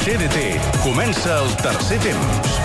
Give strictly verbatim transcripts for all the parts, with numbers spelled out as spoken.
T D T comença el tercer temps.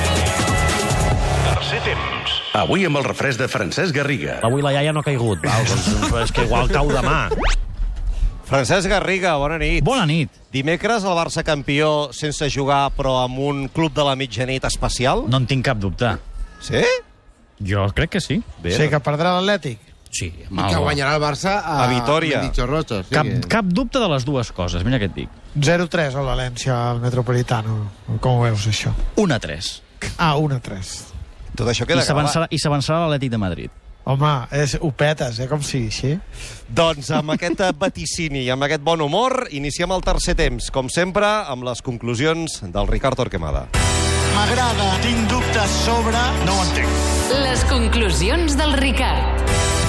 Tercer temps. Avui amb el refresc de Francesc Garriga. Avui la iaia no ha caigut, val? Doncs és que igual cau demà. Francesc Garriga, bona nit. Bona nit. Dimecres el Barça campió sense jugar, però amb un club de la mitjanit especial? No en tinc cap dubte. Sí? Jo crec que sí. Bé, Sí, que perdrà l'Atlètic. Sí, I que guanyarà el Barça a, A Vitòria. Mendizorroza. Sí. Cap, cap dubte de les dues coses, mira què et dic. zero tres al València, al Metropolitano. Com ho veus, això? un a tres. Ah, un a tres. Tot això I queda s'avançarà gravat. i s'avançarà l'Atlètic de Madrid. Home, és, ho petes, eh, com sigui així. Doncs amb aquest vaticini i amb aquest bon humor iniciem el tercer temps, com sempre, amb les conclusions del Ricard Torquemada. M'agrada, tinc dubtes sobre... No ho entenc. Les conclusions del Ricard.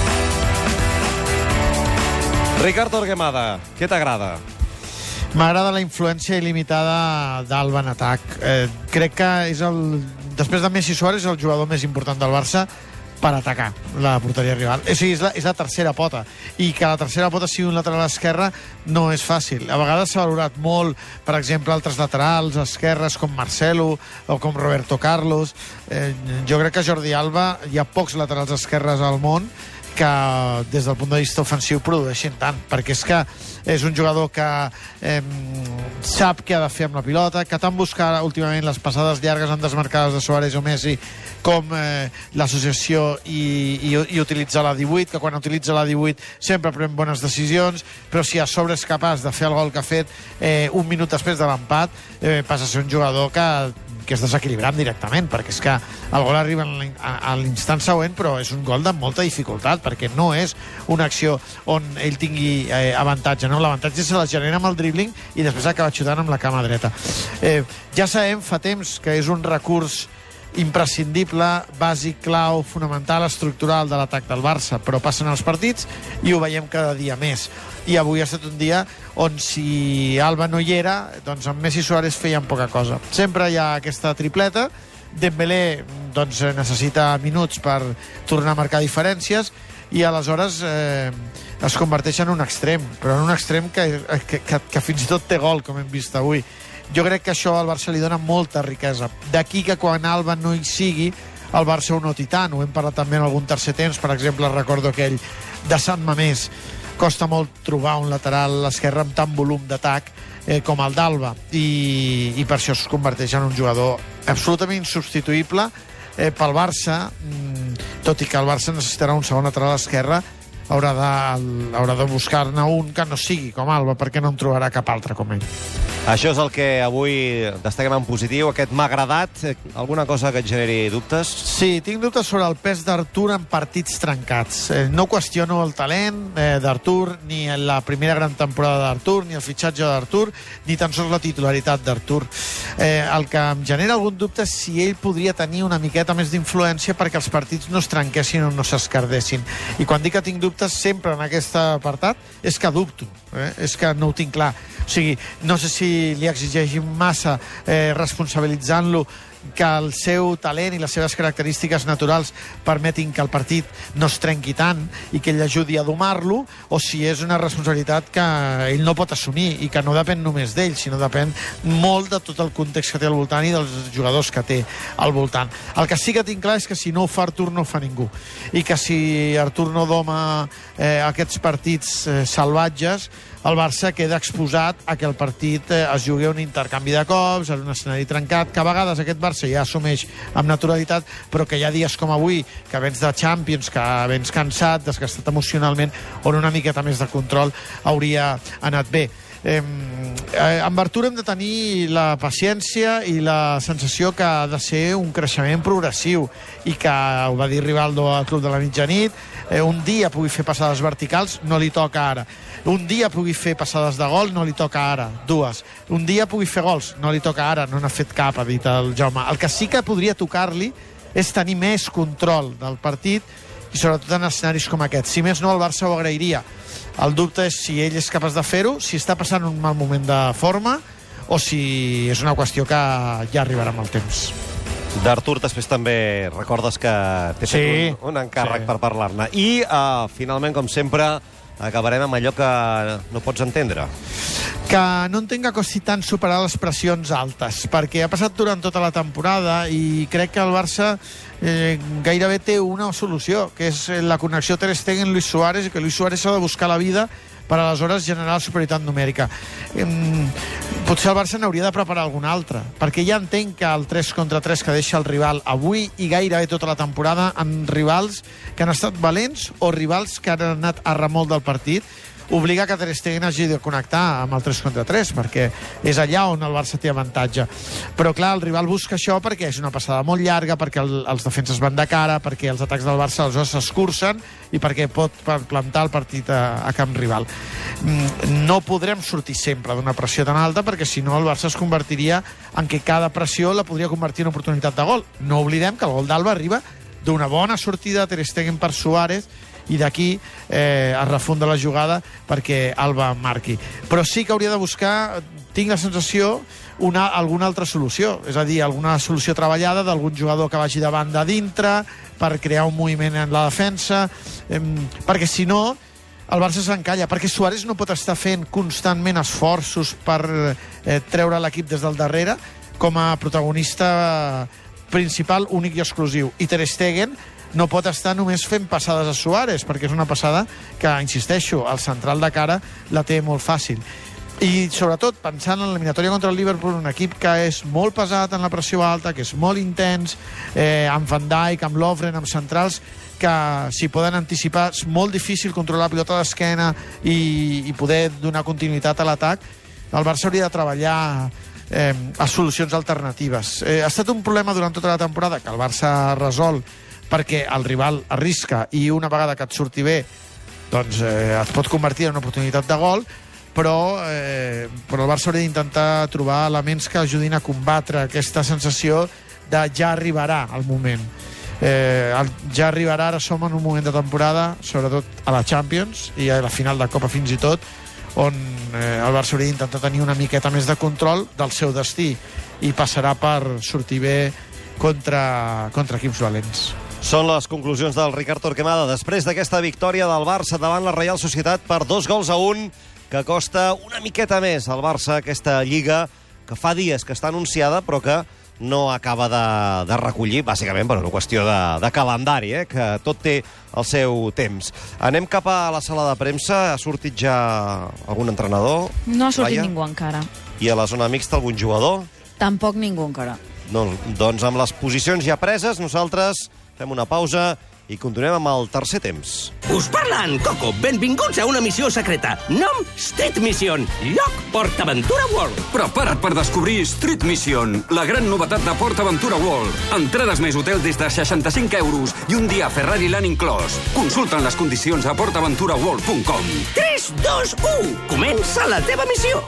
Ricard Torquemada, què t'agrada? M'agrada la influència il·limitada d'Alba en atac. Eh, crec que és el... Després de Messi, Suárez és el jugador més important del Barça per atacar la porteria rival. O sigui, és la, és la tercera pota. I que la tercera pota sigui un lateral esquerre no és fàcil. A vegades s'ha valorat molt, per exemple, altres laterals esquerres com Marcelo o com Roberto Carlos. Eh, jo crec que Jordi Alba, hi ha pocs laterals esquerres al món que des del punt de vista ofensiu produeixin tant, perquè és que és un jugador que eh, sap què ha de fer amb la pilota, que tant busca últimament les passades llargues en desmarcades de Suárez o Messi com eh, l'associació i, i, i utilitzar la divuit, que quan utilitza la divuit sempre pren bones decisions, però si a sobre és capaç de fer el gol que ha fet eh, un minut després de l'empat, eh, passa a ser un jugador que que és desequilibrant directament, perquè és que el gol arriba a l'instant següent, però és un gol de molta dificultat, perquè no és una acció on ell tingui eh, avantatge, no? L'avantatge se la genera amb el dribbling i després acaba xutant amb la cama dreta. Eh, ja sabem fa temps que és un recurs imprescindible, bàsic, clau, fonamental, estructural de l'atac del Barça, però passen els partits i ho veiem cada dia més. I avui ha estat un dia on si Alba no hi era, doncs amb Messi i Suárez feien poca cosa. Sempre hi ha aquesta tripleta. Dembélé doncs, necessita minuts per tornar a marcar diferències i aleshores eh, es converteix en un extrem, però en un extrem que, que, que, que fins i tot té gol, com hem vist avui. Jo crec que això al Barça li dona molta riquesa. D'aquí que quan Alba no hi sigui, el Barça ho noti tant. Ho hem parlat també en algun tercer temps, per exemple, recordo aquell de Sant Mamés. Costa molt trobar un lateral esquerre amb tant volum d'atac eh, com el d'Alba, I, i per això es converteix en un jugador absolutament insubstituïble eh, pel Barça, mm, tot i que el Barça necessitarà un segon lateral esquerre, haurà de, haurà de buscar-ne un que no sigui com Alba, perquè no en trobarà cap altre com ell. Això és el que avui destaquem en positiu. Aquest m'ha agradat. Alguna cosa que et generi dubtes? Sí, tinc dubtes sobre el pes d'Artur en partits trencats. Eh, no qüestiono el talent eh, d'Artur, ni la primera gran temporada d'Artur, ni el fitxatge d'Artur, ni tan sols la titularitat d'Artur. Eh, el que em genera algun dubte és si ell podria tenir una miqueta més d'influència perquè els partits no es trenquessin o no s'escardessin. I quan dic que tinc dubtes sempre en aquest apartat és que dubto, eh? És que no ho tinc clar. O sigui, no sé si li exigeixin massa eh, responsabilitzant-lo que el seu talent i les seves característiques naturals permetin que el partit no es trenqui tant i que ell ajudi a domar-lo, o si és una responsabilitat que ell no pot assumir i que no depèn només d'ell, sinó depèn molt de tot el context que té al voltant i dels jugadors que té al voltant. El que sí que tinc clar és que si no ho fa Artur no ho fa ningú, i que si Artur no doma eh, aquests partits eh, salvatges, el Barça queda exposat a que el partit eh, es jugui un intercanvi de cops, en un escenari trencat, que a vegades aquest Barça ja assumeix amb naturalitat, però que hi ha dies com avui, que vens de Champions, que vens cansat, desgastat emocionalment, on una miqueta més de control hauria anat bé. Eh, eh, amb Artur hem de tenir la paciència i la sensació que ha de ser un creixement progressiu i que, ho va dir Rivaldo al Club de la Mitjanit, eh, un dia pugui fer passades verticals, no li toca ara. Un dia pugui fer passades de gol, no li toca ara, dues. Un dia pugui fer gols, no li toca ara, no n'ha fet cap, ha dit el Jaume. El que sí que podria tocar-li és tenir més control del partit i sobretot en escenaris com aquest. Si més no, el Barça ho agrairia. El dubte és si ell és capaç de fer-ho, si està passant un mal moment de forma o si és una qüestió que ja arribarà amb el temps. D'Artur després també recordes que t'he Sí, fet un, un encàrrec sí. per parlar-ne. I uh, finalment, com sempre, acabarem amb allò que no pots entendre. que no entenc que costi tant superar les pressions altes, perquè ha passat durant tota la temporada i crec que el Barça eh, gairebé té una solució, que és la connexió Ter Stegen-Luis Suárez, i que Luis Suárez s'ha de buscar la vida per aleshores generar la superioritat numèrica. Eh, potser el Barça n'hauria de preparar alguna altra, perquè ja entenc que el tres contra tres que deixa el rival avui i gairebé tota la temporada en rivals que han estat valents o rivals que han anat a remolc del partit, obliga que Ter Stegen hagi de connectar amb el tres contra tres, perquè és allà on el Barça té avantatge. Però clar, el rival busca això perquè és una passada molt llarga, perquè el, els defenses van de cara, perquè els atacs del Barça aleshores s'escurcen i perquè pot plantar el partit a, a camp rival. No podrem sortir sempre d'una pressió tan alta, perquè si no el Barça es convertiria en que cada pressió la podria convertir en oportunitat de gol. No oblidem que el gol d'Alba arriba d'una bona sortida de Ter Stegen per Suárez, i d'aquí eh, es refunda la jugada perquè Alba marqui. Però sí que hauria de buscar, tinc la sensació, una, alguna altra solució, és a dir, alguna solució treballada d'algun jugador que vagi de banda a dintre per crear un moviment en la defensa, eh, perquè si no el Barça s'encalla, perquè Suárez no pot estar fent constantment esforços per eh, treure l'equip des del darrere com a protagonista principal, únic i exclusiu, i Ter Stegen no pot estar només fent passades a Suárez, perquè és una passada que, insisteixo, el central de cara la té molt fàcil. I, sobretot, pensant en l'eliminatòria contra el Liverpool, un equip que és molt pesat en la pressió alta, que és molt intens, eh, amb Van Dijk, amb Lovren, amb centrals, que s'hi poden anticipar. És molt difícil controlar la pilota d'esquena i, i poder donar continuïtat a l'atac. El Barça hauria de treballar eh, a solucions alternatives. Eh, ha estat un problema durant tota la temporada que el Barça ha resolt perquè el rival arrisca i una vegada que et surti bé doncs eh, es pot convertir en una oportunitat de gol, però, eh, però el Barça hauria d'intentar trobar elements que ajudin a combatre aquesta sensació de ja arribarà el moment. Eh, el, ja arribarà, ara som en un moment de temporada, sobretot a la Champions i a la final de Copa fins i tot, on eh, el Barça hauria d'intentar tenir una miqueta més de control del seu destí i passarà per sortir bé contra, contra equips valents. Són les conclusions del Ricard Torquemada després d'aquesta victòria del Barça davant la Reial Societat per dos gols a un, que costa una miqueta més al Barça aquesta Lliga, que fa dies que està anunciada però que no acaba de, de recollir, bàsicament per una qüestió de, de calendari, eh? Que tot té el seu temps. Anem cap a la sala de premsa. Ha sortit ja algun entrenador? No ha sortit Laia? Ningú encara. I a la zona mixta algun jugador? Tampoc ningú encara. No, doncs amb les posicions ja preses, nosaltres fem una pausa i continuem amb el tercer temps. Us parla en Coco. Benvinguts a una missió secreta. Nom Street Mission. Lloc PortAventura World. Prepara't per descobrir Street Mission, la gran novetat de PortAventura World. Entrades més hotel des de seixanta-cinc euros i un dia Ferrari Land inclòs. Consulta'n les condicions a port aventura world punt com. tres, dos, u. Comença la teva missió.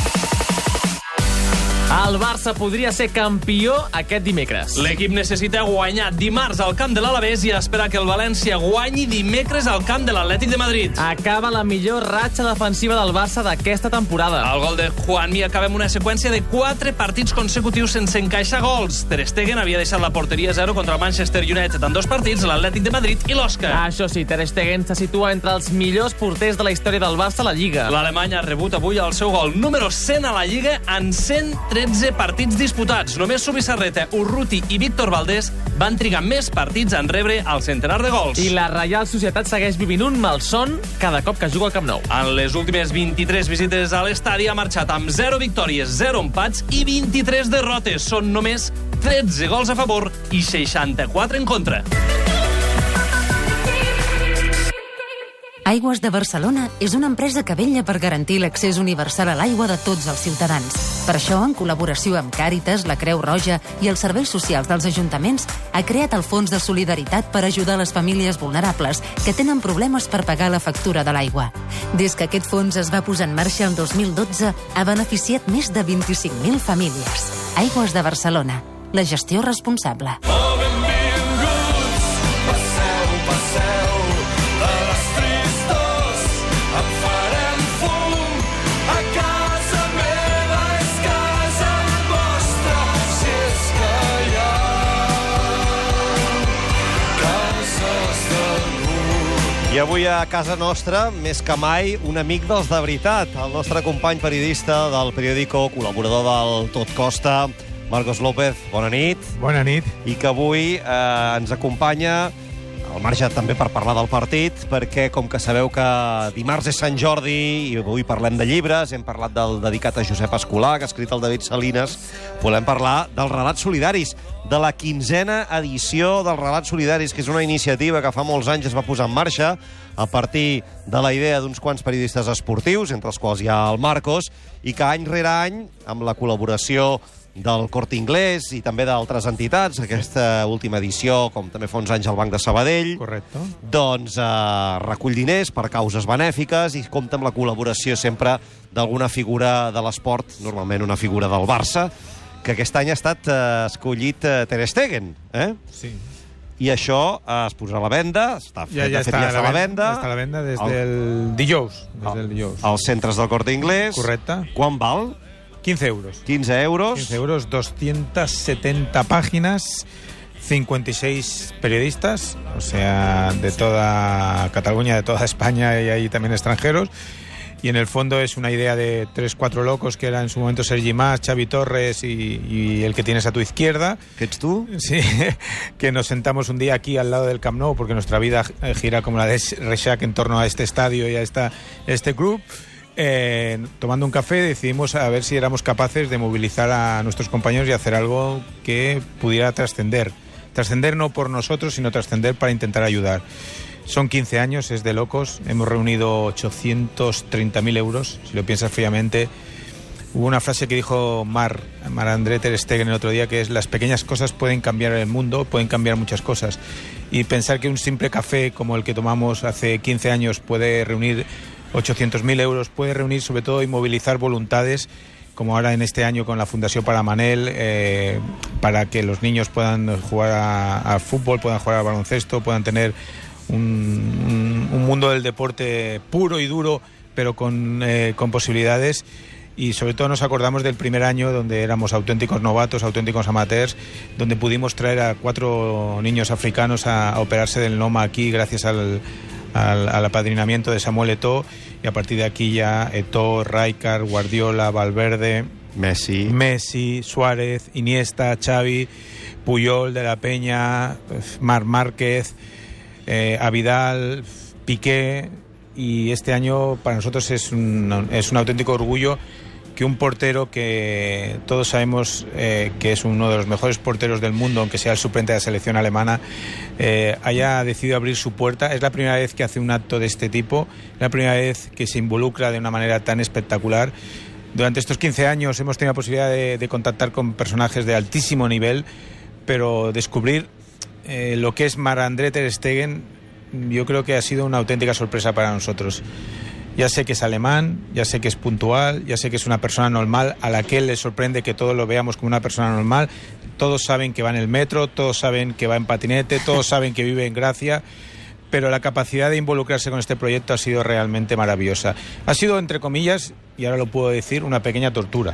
El Barça podria ser campió aquest dimecres. L'equip necessita guanyar dimarts al camp de l'Alavés i espera que el València guanyi dimecres al camp de l'Atlètic de Madrid. Acaba la millor ratxa defensiva del Barça d'aquesta temporada. El gol de Juanmi acaba amb una seqüència de quatre partits consecutius sense encaixar gols. Ter Stegen havia deixat la porteria zero contra el Manchester United en dos partits, l'Atlètic de Madrid i l'Osca. Això sí, Ter Stegen se situa entre els millors porters de la història del Barça a la Lliga. L'Alemany ha rebut avui el seu gol número cent a la Lliga en cent tretze partits disputats. Només Zubizarreta, Urruti i Víctor Valdés van trigar més partits en rebre el centenar de gols. I la Reial Societat segueix vivint un malson cada cop que juga al Camp Nou. En les últimes vint-i-tres visites a l'estadi ha marxat amb zero victòries, zero empats i vint-i-tres derrotes. Són només tretze gols a favor i seixanta-quatre en contra. Aigües de Barcelona és una empresa que vetlla per garantir l'accés universal a l'aigua de tots els ciutadans. Per això, en col·laboració amb Càritas, la Creu Roja i els serveis socials dels ajuntaments, ha creat el Fons de Solidaritat per ajudar les famílies vulnerables que tenen problemes per pagar la factura de l'aigua. Des que aquest fons es va posar en marxa el dos mil dotze, ha beneficiat més de vint-i-cinc mil famílies. Aigües de Barcelona, la gestió responsable. I avui a casa nostra, més que mai, un amic dels de veritat, el nostre company periodista del periòdico, col·laborador del Tot Costa, Marcos López. Bona nit. Bona nit. I que avui eh, ens acompanya, al marge també per parlar del partit, perquè com que sabeu que dimarts és Sant Jordi i avui parlem de llibres, hem parlat del dedicat a Josep Escolà, que ha escrit el David Salines, volem parlar dels Relats Solidaris, de la quinzena edició dels Relats Solidaris, que és una iniciativa que fa molts anys es va posar en marxa a partir de la idea d'uns quants periodistes esportius, entre els quals hi ha el Marcos, i que any rere any, amb la col·laboració del Corte Inglés i també d'altres entitats, aquesta última edició, com també fa uns anys el Banc de Sabadell, correcte, doncs eh, recull diners per causes benèfiques i compta amb la col·laboració sempre d'alguna figura de l'esport, normalment una figura del Barça, que aquest any ha estat eh, escollit eh, Ter Stegen, eh? Sí. I això eh, es posarà a la venda, està fet, ja, ja, de fet, està, ja està a la venda. Està a la venda des el, del dijous. Des del dijous. Als centres del Corte Inglés. Correcte. Quan val? quince euros. quince euros. quince euros, doscientas setenta páginas, cincuenta y seis periodistas, o sea, de toda Cataluña, de toda España y ahí también extranjeros. Y en el fondo es una idea de tres, cuatro locos que era en su momento Sergi Mas, Xavi Torres y, y el que tienes a tu izquierda. ¿Qué es tú? Sí, que nos sentamos un día aquí al lado del Camp Nou porque nuestra vida gira como la de Reixac en torno a este estadio y a esta, este club. Eh, tomando un café decidimos a ver si éramos capaces de movilizar a nuestros compañeros y hacer algo que pudiera trascender. Trascender no por nosotros, sino trascender para intentar ayudar. Son quince años, es de locos. Hemos reunido ochocientos treinta mil euros, si lo piensas fríamente. Hubo una frase que dijo Mar, Marc-André ter Stegen el otro día, que es: las pequeñas cosas pueden cambiar el mundo, pueden cambiar muchas cosas. Y pensar que un simple café como el que tomamos hace quince años puede reunir ochocientos mil euros, puede reunir sobre todo y movilizar voluntades, como ahora en este año con la Fundación para Manel, eh, para que los niños puedan jugar a, a fútbol, puedan jugar al baloncesto, puedan tener un, un, un mundo del deporte puro y duro, pero con, eh, con posibilidades. Y sobre todo nos acordamos del primer año donde éramos auténticos novatos, auténticos amateurs, donde pudimos traer a cuatro niños africanos a, a operarse del Loma aquí gracias al Al, al apadrinamiento de Samuel Eto'o, y a partir de aquí ya Eto'o, Rijkaard, Guardiola, Valverde, Messi, Messi, Suárez, Iniesta, Xavi, Puyol, De la Peña, Marc Márquez, eh, Avidal, Piqué. Y este año para nosotros es un, es un auténtico orgullo que un portero que todos sabemos eh, que es uno de los mejores porteros del mundo, aunque sea el suplente de la selección alemana, eh, haya decidido abrir su puerta. Es la primera vez que hace un acto de este tipo, es la primera vez que se involucra de una manera tan espectacular. Durante estos quince años hemos tenido la posibilidad de, de contactar con personajes de altísimo nivel, pero descubrir eh, lo que es Marc-André ter Stegen, yo creo que ha sido una auténtica sorpresa para nosotros. Ya sé que es alemán, ya sé que es puntual, ya sé que es una persona normal a la que él le sorprende que todos lo veamos como una persona normal. Todos saben que va en el metro, todos saben que va en patinete, todos saben que vive en Gracia, pero la capacidad de involucrarse con este proyecto ha sido realmente maravillosa. Ha sido, entre comillas, y ahora lo puedo decir, una pequeña tortura,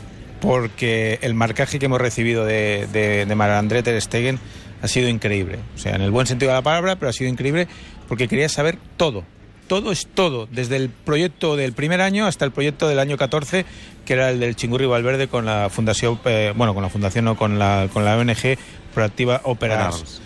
porque el marcaje que hemos recibido de, de, de Marc-André ter Stegen ha sido increíble. O sea, en el buen sentido de la palabra, pero ha sido increíble porque quería saber todo. Todo es todo, desde el proyecto del primer año hasta el proyecto del año catorce, que era el del Chingurri Valverde con la fundación, eh, bueno, con la fundación no, con la, con la O N G Proactiva Open Arms.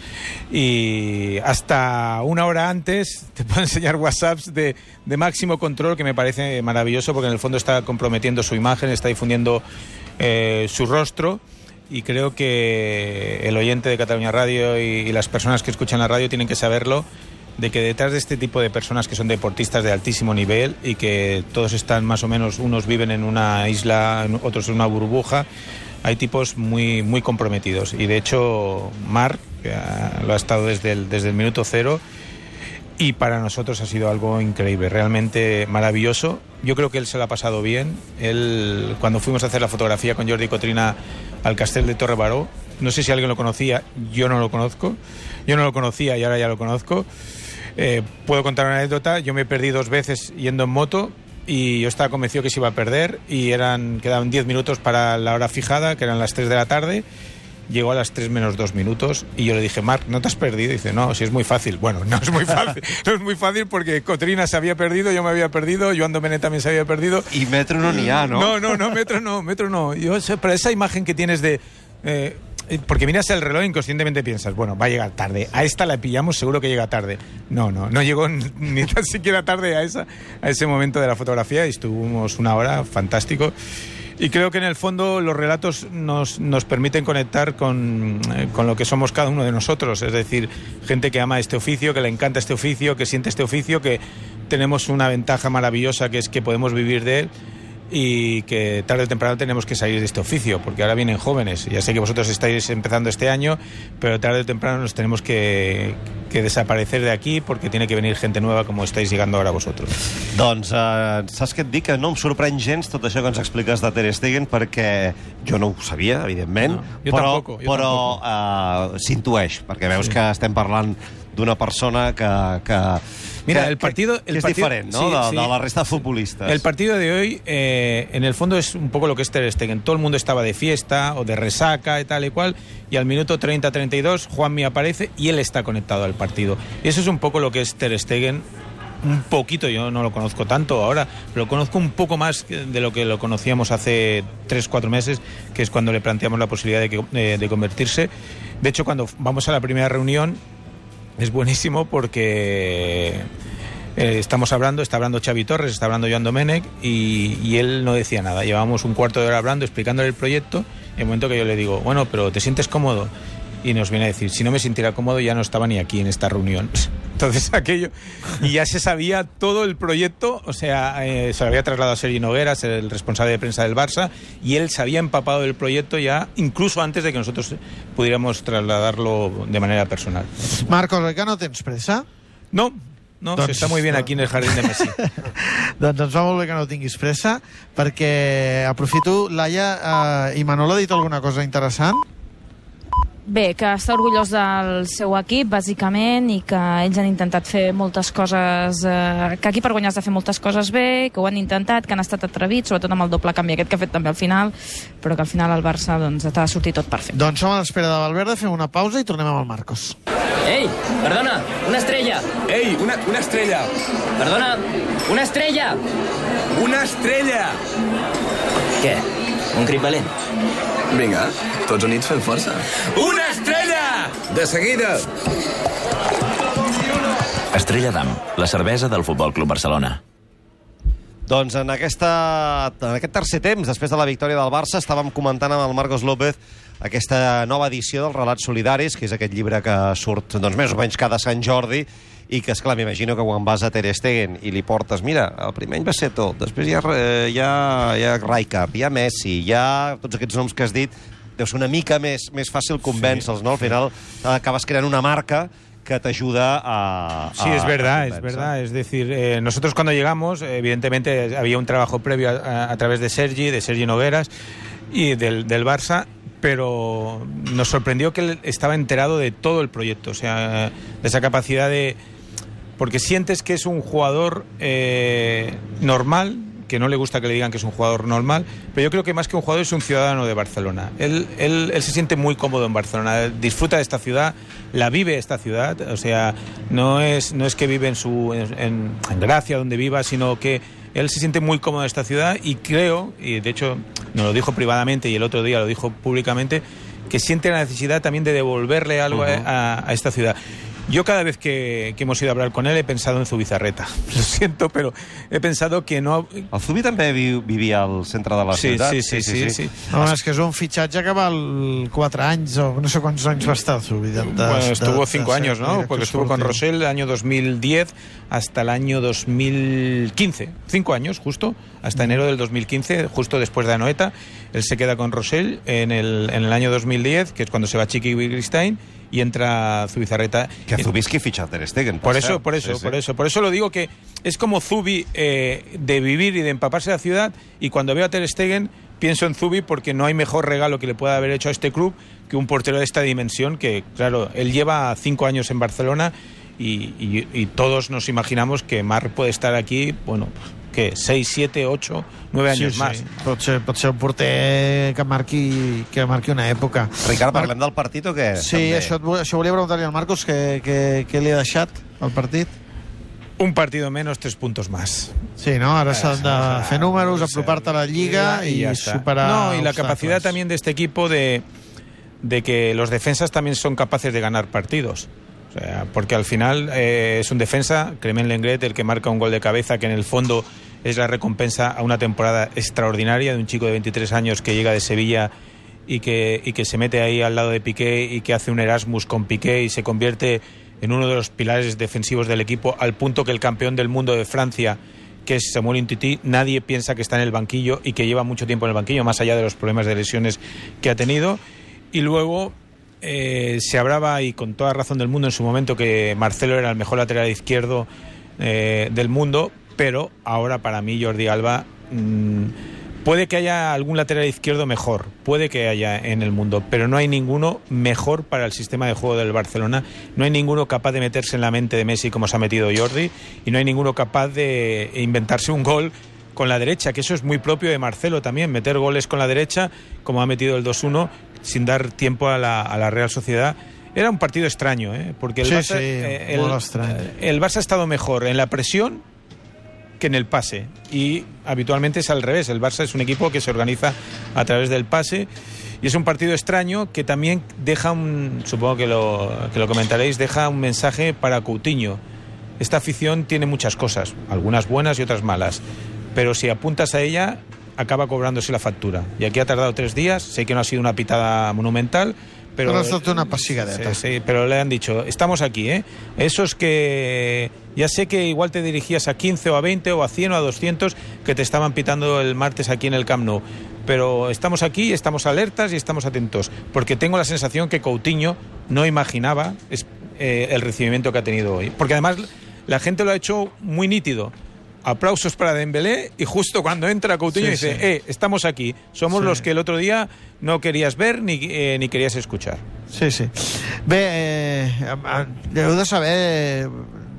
Y hasta una hora antes te puedo enseñar WhatsApps de, de máximo control, que me parece maravilloso porque en el fondo está comprometiendo su imagen, está difundiendo eh, su rostro. Y creo que el oyente de Cataluña Radio y, y las personas que escuchan la radio tienen que saberlo, de que detrás de este tipo de personas que son deportistas de altísimo nivel y que todos están más o menos, unos viven en una isla, otros en una burbuja, hay tipos muy, muy comprometidos. Y de hecho, Marc que ha, lo ha estado desde el, desde el minuto cero, y para nosotros ha sido algo increíble, realmente maravilloso. Yo creo que él se lo ha pasado bien. Él, cuando fuimos a hacer la fotografía con Jordi Cotrina al Castell de Torre Baró, no sé si alguien lo conocía, yo no lo conozco, yo no lo conocía y ahora ya lo conozco. Eh, puedo contar una anécdota. Yo me perdí dos veces yendo en moto y yo estaba convencido que se iba a perder, y eran quedaban diez minutos para la hora fijada, que eran las tres de la tarde, llegó a las tres menos dos minutos y yo le dije, Marc, ¿no te has perdido? Y dice, no, si es muy fácil. Bueno, no es muy fácil, no es muy fácil porque Cotrina se había perdido, yo me había perdido, Joan Domenech también se había perdido. Y Metro no ni ha, ¿no? No, no, no, Metro no, Metro no. Yo sé, pero esa imagen que tienes de... Eh, porque miras el reloj e inconscientemente piensas, bueno, va a llegar tarde, a esta la pillamos, seguro que llega tarde. No, no, no llegó ni, ni tan siquiera tarde a, esa, a ese momento de la fotografía y estuvimos una hora, fantástico. Y creo que en el fondo los relatos nos, nos permiten conectar con, eh, con lo que somos cada uno de nosotros, es decir, gente que ama este oficio, que le encanta este oficio, que siente este oficio, que tenemos una ventaja maravillosa que es que podemos vivir de él y que tarde o temprano tenemos que salir de este oficio, porque ahora vienen jóvenes. Ya sé que vosotros estáis empezando este año, pero tarde o temprano nos tenemos que, que desaparecer de aquí porque tiene que venir gente nueva como estáis llegando ahora vosotros. Doncs, uh, saps què et dic? Que no em sorprèn gens tot això que ens expliques de Ter Stegen, perquè jo no ho sabia, evidentment, no, jo però, tampoco, jo però tampoco. Uh, s'intueix, perquè veus sí. que estem parlant d'una persona que... que Mira, que, el partido... Que, el que es partido, diferent, ¿no? Sí, de, sí. de la resta de futbolistas. El partido de hoy, eh, en el fondo, es un poco lo que es Ter Stegen. Todo el mundo estaba de fiesta o de resaca y tal y cual, y al minuto treinta treinta y dos Juanmi aparece y él está conectado al partido. Y eso es un poco lo que es Ter Stegen. Un poquito, yo no lo conozco tanto ahora, pero lo conozco un poco más de lo que lo conocíamos hace tres, cuatro meses, que es cuando le planteamos la posibilidad de, que, de, de convertirse. De hecho, cuando vamos a la primera reunión, es buenísimo porque eh, estamos hablando, está hablando Xavi Torres, está hablando Joan Domenech y, y él no decía nada. Llevábamos un cuarto de hora hablando, explicándole el proyecto, y en el momento que yo le digo, bueno, pero ¿te sientes cómodo? Y nos viene a decir, si no me sintiera cómodo ya no estaba ni aquí en esta reunión. Entonces aquello, y ya se sabía todo el proyecto, o sea, eh, se lo había trasladado a Sergi Nogueras, el responsable de prensa del Barça, y él se había empapado del proyecto ya, incluso antes de que nosotros pudiéramos trasladarlo de manera personal. Marcos, oi que no tens pressa? No, no, doncs, se està molt bé aquí en el jardín de Messi. doncs, doncs va molt bé que no tinguis pressa, perquè aprofito, Laia eh, i Manolo ha dit alguna cosa interessant? Bé, que està orgullós del seu equip, bàsicament, i que ells han intentat fer moltes coses... Eh, que aquí per guanyar has de fer moltes coses bé, que ho han intentat, que han estat atrevits, sobretot amb el doble canvi aquest que ha fet també al final, però que al final el Barça doncs, t'ha de sortir tot perfecte. Doncs som a l'espera de Valverde, fem una pausa i tornem amb el Marcos. Ei, perdona, una estrella. Ei, una, una estrella. Perdona, una estrella. Una estrella. Què? Un crit valent? Vinga, tots units fem força. Una estrella! De seguida! Estrella d'Am, la cervesa del Futbol Club Barcelona. Doncs en, aquesta, en aquest tercer temps, després de la victòria del Barça, estàvem comentant amb el Marcos López aquesta nova edició dels Relats Solidaris, que és aquest llibre que surt doncs, més o menys cada Sant Jordi, i que, esclar, m'imagino que quan vas a Ter Stegen i li portes, mira, el primer any va ser tot, després hi ha, hi ha, hi ha Rijkaard, hi ha Messi, hi ha tots aquests noms que has dit, deu ser una mica més, més fàcil convèncer-los, ¿no? Al final acabas creant una marca que te ayuda a... Sí, a, es verdad, a es verdad. Es decir, eh, nosotros cuando llegamos, evidentemente había un trabajo previo a, a través de Sergi, de Sergi Nogueras y del, del Barça, pero nos sorprendió que él estaba enterado de todo el proyecto, o sea, de esa capacidad de... Porque sientes que es un jugador eh, normal, que no le gusta que le digan que es un jugador normal, pero yo creo que más que un jugador es un ciudadano de Barcelona. Él, él, él se siente muy cómodo en Barcelona, disfruta de esta ciudad, la vive esta ciudad, o sea, no es, no es que vive en, su, en, en Gracia, donde viva, sino que él se siente muy cómodo en esta ciudad y creo, y de hecho nos lo dijo privadamente y el otro día lo dijo públicamente, que siente la necesidad también de devolverle algo uh-huh. a, a esta ciudad. Yo cada vez que, que hemos ido a hablar con él he pensado en Zubizarreta. Lo siento, pero he pensado que no... El Zubi també viu, vivia al centre de la sí, ciutat. Sí, sí, sí. sí, sí. sí. No, és que és un fitxatge que val quatre anys, o no sé quants anys va estar el Zubi. De, de, bueno, estuvo de, cinco de años, ¿no? Porque estuvo con Rosell el año dos mil diez hasta el año dos mil quince. Cinco años, justo, hasta enero del dos mil quince, justo después de Anoeta. Él se queda con Rosell en el, en el año dos mil diez, que es cuando se va Chiqui Wittgenstein, y entra Zubizarreta. Que Zubi es que ficha a Ter Stegen. Por eso, por eso, sí, sí. por eso. Por eso lo digo que es como Zubi eh, de vivir y de empaparse de la ciudad, y cuando veo a Ter Stegen pienso en Zubi porque no hay mejor regalo que le pueda haber hecho a este club que un portero de esta dimensión, que claro, él lleva cinco años en Barcelona y, y, y todos nos imaginamos que Marc puede estar aquí, bueno, què, seis, siete, ocho, nueve años sí, más. Sí. Pot ser, pot ser un porter que marqui, que marqui una època. Ricard, parlem del partit o què? Sí, També. això, això volia preguntar-li al Marcos, què, què, què li ha deixat al partit? Un partido menos, tres puntos más. Sí, ¿no? Ahora se han de fer números, apropar-te a la Liga y, y superar... No, y la obstáculos. capacidad también de este equipo de, de que los defensas también son capaces de ganar partidos. O sea, porque al final eh, es un defensa, Clement Lenglet, el que marca un gol de cabeza, que en el fondo es la recompensa a una temporada extraordinaria de un chico de veintitrés años que llega de Sevilla y que, y que se mete ahí al lado de Piqué y que hace un Erasmus con Piqué y se convierte en uno de los pilares defensivos del equipo, al punto que el campeón del mundo de Francia, que es Samuel Umtiti, nadie piensa que está en el banquillo y que lleva mucho tiempo en el banquillo, más allá de los problemas de lesiones que ha tenido. Y luego eh, se hablaba, y con toda razón del mundo en su momento, que Marcelo era el mejor lateral izquierdo eh, del mundo, pero ahora para mí Jordi Alba... Mmm, puede que haya algún lateral izquierdo mejor, puede que haya en el mundo, pero no hay ninguno mejor para el sistema de juego del Barcelona, no hay ninguno capaz de meterse en la mente de Messi como se ha metido Jordi, y no hay ninguno capaz de inventarse un gol con la derecha, que eso es muy propio de Marcelo también, meter goles con la derecha, como ha metido el dos uno, sin dar tiempo a la, a la Real Sociedad. Era un partido extraño, ¿eh? Porque el, sí, Barça, sí, eh, el, extraño. el Barça ha estado mejor en la presión que en el pase, y habitualmente es al revés. El Barça es un equipo que se organiza a través del pase, y es un partido extraño que también deja un, supongo que lo, que lo comentaréis, deja un mensaje para Coutinho. Esta afición tiene muchas cosas, algunas buenas y otras malas, pero si apuntas a ella acaba cobrándose la factura, y aquí ha tardado tres días. Sé que no ha sido una pitada monumental, pero, pero ha estat una passigadeta. Sí, sí, pero le han dicho, estamos aquí, ¿eh? Esos que ya sé que igual te dirigías a quince o a veinte o a cien o a doscientos que te estaban pitando el martes aquí en el Camp Nou, pero estamos aquí, estamos alertas y estamos atentos, porque tengo la sensación que Coutinho no imaginaba eh, el recibimiento que ha tenido hoy, porque además la gente lo ha hecho muy nítido. Aplausos para Dembélé, y justo cuando entra Coutinho sí, dice, sí. eh, estamos aquí, somos sí. los que el otro día no querías ver ni, eh, ni querías escuchar. Sí, sí. Bé, eh, heu de saber,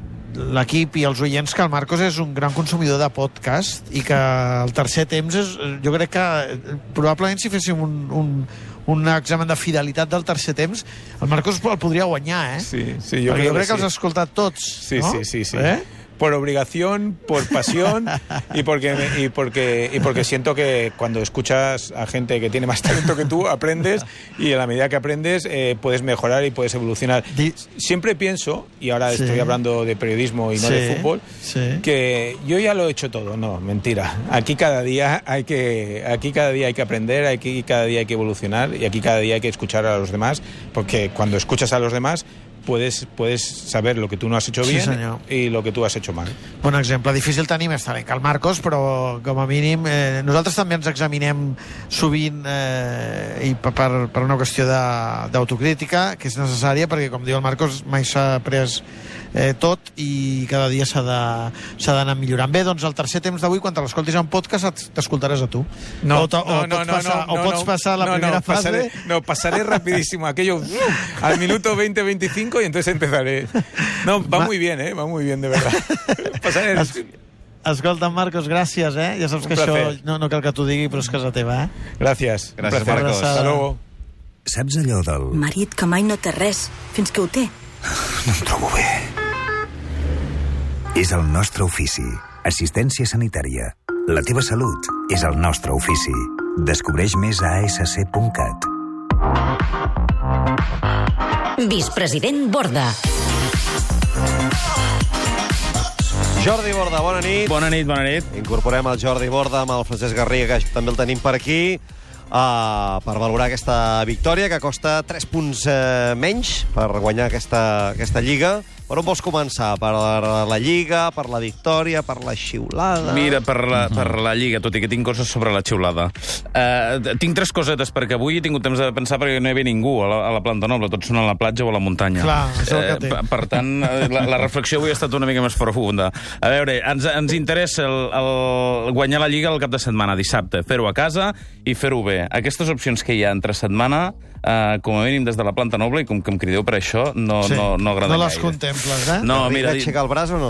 l'equip i els oients, que el Marcos és un gran consumidor de podcast, i que el tercer temps és, jo crec que probablement si féssim un, un, un examen de fidelitat del tercer temps, el Marcos el podria guanyar, eh? Sí, sí, jo Perquè crec jo crec que, que els sí. ha escoltat tots, sí, no? Sí, sí, sí. Eh? Por obligación, por pasión y porque, y, porque, y porque siento que cuando escuchas a gente que tiene más talento que tú, aprendes, y a la medida que aprendes eh, puedes mejorar y puedes evolucionar. Siempre pienso, y ahora sí. estoy hablando de periodismo y no sí. de fútbol, sí. que yo ya lo he hecho todo. No, mentira. Aquí cada día hay que, aquí cada día hay que aprender, aquí cada día hay que evolucionar, y aquí cada día hay que escuchar a los demás, porque cuando escuchas a los demás puedes, puedes saber lo que tú no has hecho bien sí, i lo que tu has hecho mal. Bon exemple. Difícil tenir més talent que el Marcos, però com a mínim eh, nosaltres també ens examinem sovint eh, i per, per una qüestió d'autocrítica, que és necessària, perquè com diu el Marcos mai s'ha pres eh, tot, i cada dia s'ha d'anar millorant. Bé, doncs el tercer temps d'avui, quan te l'escoltis en podcast, t'escoltaràs a tu. No, o, o, no, no, pots passar, no, no, o pots no, passar la no, primera no, fase. Pasaré, no, pasaré rapidísimo aquello al minuto veinte veinticinco, y entonces empezaré. No, va muy bien, ¿eh? Va muy bien, de verdad. Pasaré... Es, escolta, Marcos, gràcies, eh? Ja saps que això no, no cal que t'ho digui, però és casa teva, eh? Gràcies. Gràcies, Marcos. Hasta luego. Saps allò del... Marit que mai no té res, fins que ho té. No em trobo bé. És el nostre ofici. Assistència sanitària. La teva salut és el nostre ofici. Descobreix més a a esse ce punt cat. Vicepresident Borda. Jordi Borda, bona nit. Bona nit, bona nit. Incorporem el Jordi Borda amb el Francesc Garriga, que també el tenim per aquí, uh, per valorar aquesta victòria, que costa tres punts uh, menys per guanyar aquesta, aquesta Lliga. Per on vols començar? Per la, la Lliga, per la victòria, per la xiulada? Mira, per la, per la Lliga, tot i que tinc coses sobre la xiulada. Uh, tinc tres cosetes, perquè avui he tingut temps de pensar, perquè no hi havia ningú a la, a la planta noble, tots són a la platja o a la muntanya. Clar, és el que té. Uh, per tant, la, la reflexió avui ha estat una mica més profunda. A veure, ens, ens interessa el, el guanyar la Lliga el cap de setmana, dissabte, fer-ho a casa i fer-ho bé. Aquestes opcions que hi ha entre setmana, uh, com a mínim des de la planta noble, i com que em crideu per això, no, sí. no, no agraden no les gaire. contemples, eh? No, mira, Aixecar el braç o no?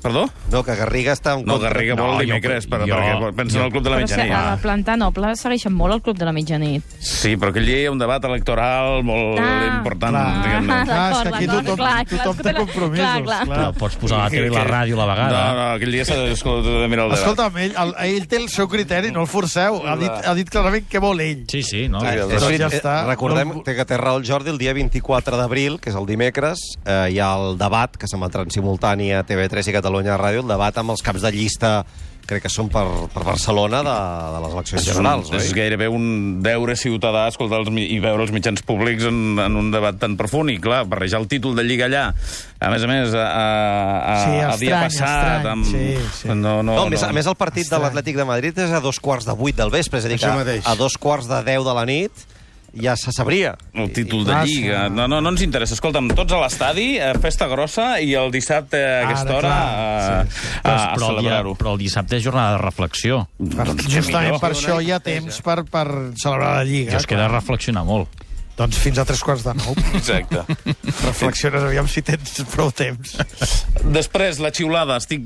Perdó? No, que Garriga està en No, contra. Garriga vol No, el jo- dimecres, per, jo- perquè pensa en el Club de la Però si Mitjanit. a la planta noble segueixen molt el Club de la Mitjanit. Sí, però aquell dia hi ha un debat electoral molt Ah, important. clar. diguem-ne. Ah, d'acord, és que aquí d'acord, tothom- clar, clar, tothom té clar, compromisos, clar, clar. clar. Però pots posar la tele i la ràdio a la vegada. No, no, aquell dia s'ha de, de mirar el debat. Escolta'm, ell, el, ell té el seu criteri, no el forceu. Ha dit, ha dit clarament què vol ell. Sí, sí, no? Sí, Eh, el doncs debat- ja eh, està. Recordem No- que té raó el Jordi, el dia vint-i-quatre d'abril, que és el dimecres, eh, hi ha el debat que s'emetrà en simultani a T V tres i Catalunya Ràdio, el debat amb els caps de llista, crec que són per, per Barcelona, de, de les eleccions És, un, generals, és oi? gairebé un deure ciutadà escoltar els, mi- i veure els mitjans públics en, en un debat tan profund i, clar, barrejar el títol de Lliga allà, a més a més, a, a, Sí, a, a dia estrany, passat... estrany, Amb... sí, sí. No, no, No, a, més, no. a més, el partit de l'Atlètic de Madrid és a dos quarts de vuit del vespre, és a dir, que Això mateix. a dos quarts de deu de la nit ja se sabria. El títol de Ah, Lliga. sí. No, no, no ens interessa. Escolta'm, tots a l'estadi, eh, festa grossa, i el dissabte a aquesta Ara, hora clar, a, sí. a, Però, a però, el dia, celebrar-ho. però el dissabte és jornada de reflexió. Per, Doncs justament millor. per això hi ha temps per, per celebrar la Lliga. Jo es queda a clar. reflexionar molt. Doncs fins a tres quarts de nou. Exacte. Reflexiones, aviam si tens prou temps. Després, la xiulada. Estic,